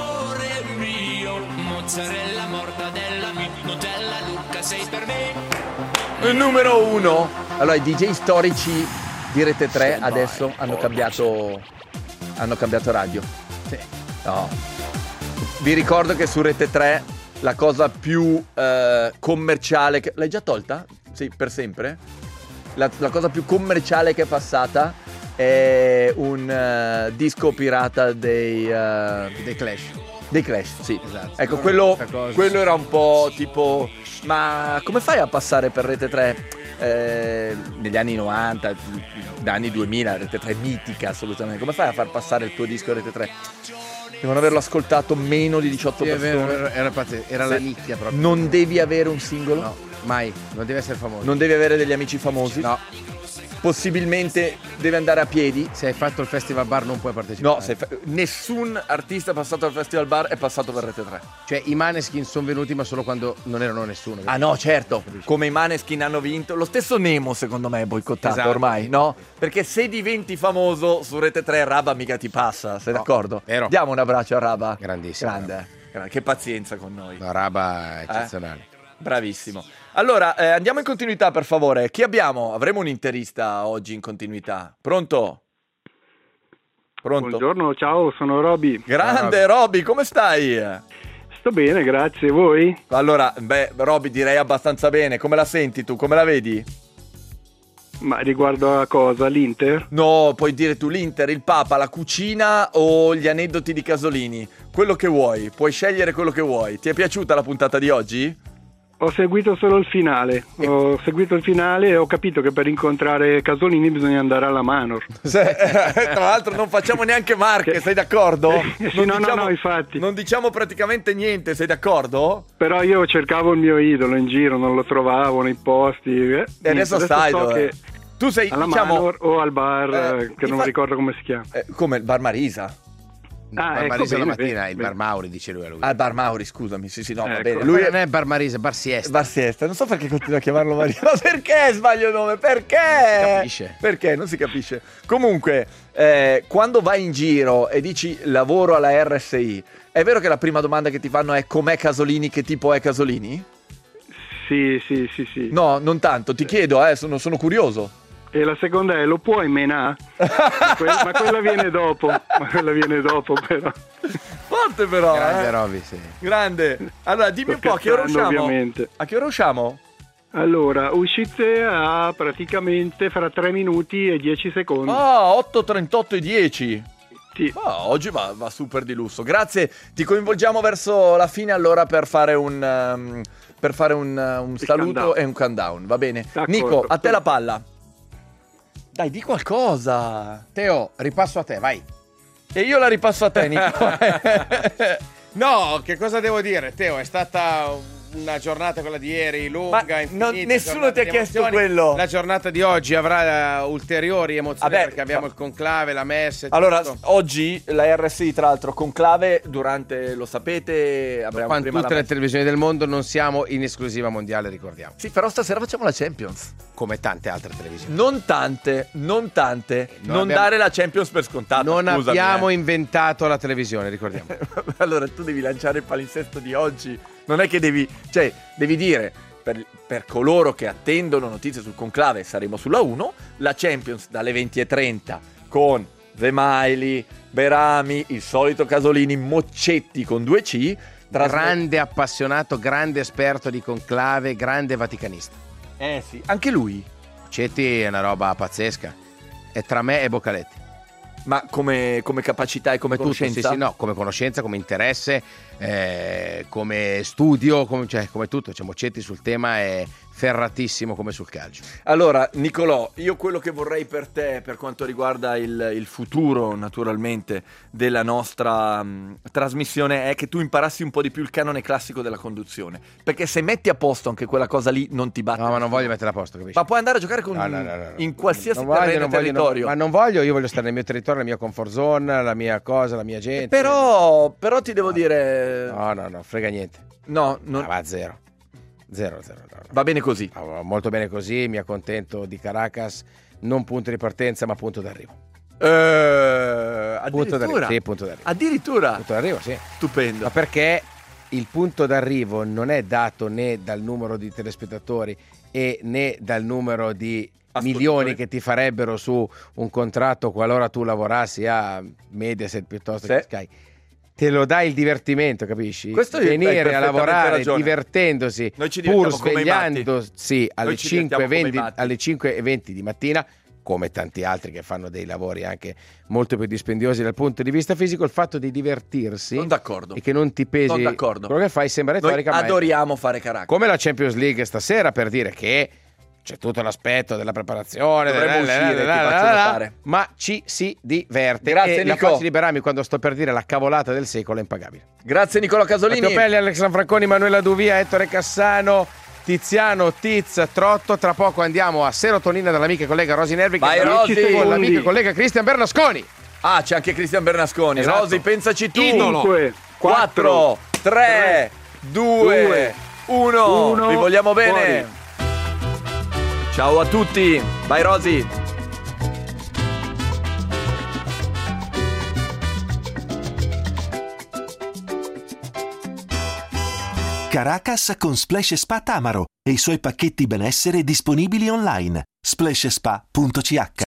A: Il numero uno. Allora, i D J storici di Rete tre adesso hanno cambiato hanno cambiato radio.
C: Sì.
A: No. Vi ricordo che su Rete tre la cosa più eh, commerciale che... L'hai già tolta? Sì, per sempre? La, la cosa più commerciale che è passata è un eh, disco pirata dei... eh,
C: Dei Clash.
A: dei Clash, sì.
C: Esatto.
A: Ecco, quello,
C: Questa cosa.
A: quello era un po' tipo... Ma come fai a passare per Rete tre? Eh, negli anni novanta, negli anni duemila, Rete tre è mitica assolutamente. Come fai a far passare il tuo disco a Rete tre? Devono averlo ascoltato meno di diciotto
C: Sì, è
A: persone.
C: vero, era, era, pazze- era la
A: Se-
C: nicchia proprio.
A: Non devi avere un singolo?
C: No, mai. Non deve essere famoso.
A: Non devi avere degli amici famosi?
C: No.
A: possibilmente deve andare a piedi.
C: Se hai fatto il Festival Bar non puoi partecipare.
A: No, se fa- nessun artista passato al Festival Bar è passato per Rete tre.
C: Cioè i Maneskin sono venuti ma solo quando non erano nessuno.
A: Ah no, certo, come i Maneskin hanno vinto. Lo stesso Nemo secondo me è boicottato
C: Esatto.
A: ormai, no? Perché se diventi famoso su Rete tre, Raba mica ti passa, sei
C: No,
A: d'accordo?
C: vero.
A: Diamo un abbraccio a Raba.
C: Grandissimo.
A: Grande, grande. Che pazienza con noi.
C: La Raba è eccezionale.
A: Bravissimo. Allora, eh, andiamo in continuità per favore. Chi abbiamo? Avremo un'interista oggi in continuità. Pronto? Pronto?
J: Buongiorno, ciao, sono Roby.
A: Grande Roby, come stai?
J: Sto bene, grazie. Voi?
A: Allora, beh, Roby, direi abbastanza bene. Come la senti tu? Come la vedi?
J: Ma riguardo a cosa? L'Inter?
A: No, puoi dire tu l'Inter, il Papa, la cucina o gli aneddoti di Casolini. Quello che vuoi, puoi scegliere quello che vuoi. Ti è piaciuta la puntata di oggi?
J: Ho seguito solo il finale. Ho seguito il finale e ho capito che per incontrare Casolini bisogna andare alla Manor.
A: Tra l'altro non facciamo neanche marche, sei d'accordo?
J: Sì,
A: Non
J: no, no,
A: diciamo-
J: no, infatti.
A: Non diciamo praticamente niente, sei d'accordo?
J: Però io cercavo il mio idolo in giro, non lo trovavo nei posti. Eh.
A: E adesso stai
J: so
A: dove?
J: che
A: Tu sei,
J: alla
A: diciamo,
J: Manor o al bar,
A: eh,
J: eh, che non
A: infa-
J: ricordo come si chiama.
A: eh, come il Bar Marisa.
J: Ah,
C: Bar
J: ecco,
C: Marisa la
J: bene,
C: mattina,
J: bene,
C: il
J: bene.
C: Bar Mauri, dice lui a lui.
A: Ah, il Bar Mauri, scusami, sì sì, no, va
J: Ecco.
A: bene.
C: Lui
A: Lui
C: non
A: è
C: è Bar Marisa, Bar Siesta.
A: Bar Siesta, non so perché continua a chiamarlo Maria. Ma perché sbaglio il nome? Perché?
C: Non si capisce.
A: Perché? Non si capisce. Comunque, eh, quando vai in giro e dici lavoro alla R S I, è vero che la prima domanda che ti fanno è com'è Casolini, che tipo è Casolini?
J: Sì, sì, sì, sì.
A: No, non tanto, ti chiedo, eh, sono, sono curioso.
J: E la seconda è lo puoi menà? ma, que- ma quella viene dopo. Ma quella viene dopo, però.
A: Forte però,
C: Grande
A: eh.
C: Roby, sì.
A: Grande. Allora, dimmi un
J: Sto
A: po', a che ora
J: scherzando,
A: usciamo?
J: ovviamente.
A: A che ora usciamo?
J: Allora, uscite a praticamente fra tre minuti e dieci secondi.
A: Ah, otto, trentotto e dieci.
J: Sì.
A: Ah, oggi va, va super di lusso. Grazie, ti coinvolgiamo verso la fine allora per fare un, um, per fare un, uh, un saluto
J: countdown.
A: e un countdown, va bene?
J: D'accordo.
A: Nico, a te la palla. Dai, di qualcosa.
C: Teo, ripasso a te, vai.
A: E io la ripasso a te, Nico.
C: No, che cosa devo dire? Teo, è stata una giornata quella di ieri lunga,
A: Ma
C: infinita,
A: non- nessuno
C: giornata
A: ti ha
C: di
A: chiesto
C: emozioni.
A: quello.
C: La giornata di oggi avrà uh, ulteriori emozioni
A: Vabbè,
C: perché abbiamo
A: ma-
C: il conclave, la messa e
A: Allora,
C: tutto.
A: oggi la R S I, tra l'altro, conclave durante, lo sapete, abbiamo
C: Quando
A: prima
C: tutte
A: la
C: le televisioni del mondo non siamo in esclusiva mondiale, ricordiamo.
A: Sì, però stasera facciamo la Champions.
C: Come tante altre televisioni.
A: Non tante, non tante.
C: Non
A: non
C: abbiamo-
A: dare la Champions per scontata.
C: Non
A: scusami,
C: abbiamo
A: eh.
C: inventato la televisione, ricordiamo.
A: Allora tu devi lanciare il palinsesto di oggi. Non è che devi, cioè, devi dire per, per coloro che attendono notizie sul conclave, saremo sulla uno, la Champions dalle venti e trenta con Zemaili, Berami, il solito Casolini, Moccetti con due C. trasme-
C: Grande appassionato, grande esperto di conclave, grande vaticanista.
A: Eh sì, anche lui.
C: Cetti è una roba pazzesca. È tra me e Boccaletti.
A: Ma come, come capacità e come
C: Tutto,
A: conoscenza?
C: sì, sì, no, come conoscenza, come interesse, eh, come studio, come, cioè, come tutto. Cioè, Moccetti sul tema è ferratissimo come sul calcio.
A: Allora, Nicolò, io quello che vorrei per te, per quanto riguarda il, il futuro, naturalmente, della nostra mh, trasmissione, è che tu imparassi un po' di più il canone classico della conduzione. Perché se metti a posto anche quella cosa lì, non ti batte.
C: No, ma non voglio mettere a posto, capisci?
A: Ma puoi andare a giocare con,
C: No, no, no, no, no.
A: in qualsiasi
C: Non voglio,
A: terreno
C: non
A: e
C: voglio,
A: territorio.
C: non- ma non voglio, io voglio stare nel mio territorio, nella mia comfort zone, la mia cosa, la mia gente.
A: Però, però ti devo dire...
C: No, no, no, frega niente.
A: No, non...
C: Ah, va zero. Zero, zero. No, no.
A: Va bene così.
C: Ah, molto bene così, mi accontento di Caracas, non punto di partenza ma punto d'arrivo.
A: Eh,
C: Punto d'arrivo,
A: addirittura.
C: sì, punto d'arrivo.
A: Addirittura.
C: Punto d'arrivo, sì.
A: Stupendo.
C: Ma perché il punto d'arrivo non è dato né dal numero di telespettatori e né dal numero di milioni che ti farebbero su un contratto qualora tu lavorassi a Mediaset piuttosto che
A: Sì.
C: Sky. Te lo dà il divertimento, capisci?
A: Questo hai- hai
C: Venire a
A: perfettamente
C: lavorare
A: ragione.
C: divertendosi,
A: Noi ci
C: pur
A: divertiamo come i
C: svegliandosi alle
A: Noi ci divertiamo come i
C: 5.20
A: matti.
C: alle cinque e venti di mattina, come tanti altri che fanno dei lavori anche molto più dispendiosi dal punto di vista fisico, il fatto di divertirsi
A: Sono d'accordo.
C: e che non ti pesi
A: Sono d'accordo.
C: quello che fai sembra
A: Noi
C: retorica, ma è-
A: adoriamo fare Caracas.
C: come la Champions League stasera, per dire che c'è tutto l'aspetto della preparazione,
A: Dovremmo
C: della-
A: uscire,
C: della-
A: ti
C: della-
A: faccio
C: della-
A: notare.
C: ma ci si diverte.
A: Grazie,
C: e la
A: Nico.
C: faccio liberarmi quando sto per dire la cavolata del secolo è impagabile.
A: Grazie Nicolò Casolini.
C: Matteo Pelli, Alex Sanfranconi, Manuela Duvia, Ettore Cassano, Tiziano, Tiz, Trotto. Tra poco andiamo a Serotonina dall'amica e collega Rosy Nervi.
A: Vai,
C: che
A: Rosy!
C: con l'amico e collega Cristian Bernasconi.
A: Ah, c'è anche Cristian Bernasconi.
C: Esatto.
A: Rosy, pensaci tu.
J: cinque,
A: quattro, tre, due, uno.
J: uno.
A: Vi vogliamo bene.
J: Fuori.
A: Ciao a tutti. Vai, Rosy.
B: Caracas con Splash Spa Tamaro e i suoi pacchetti benessere disponibili online. splash spa punto c h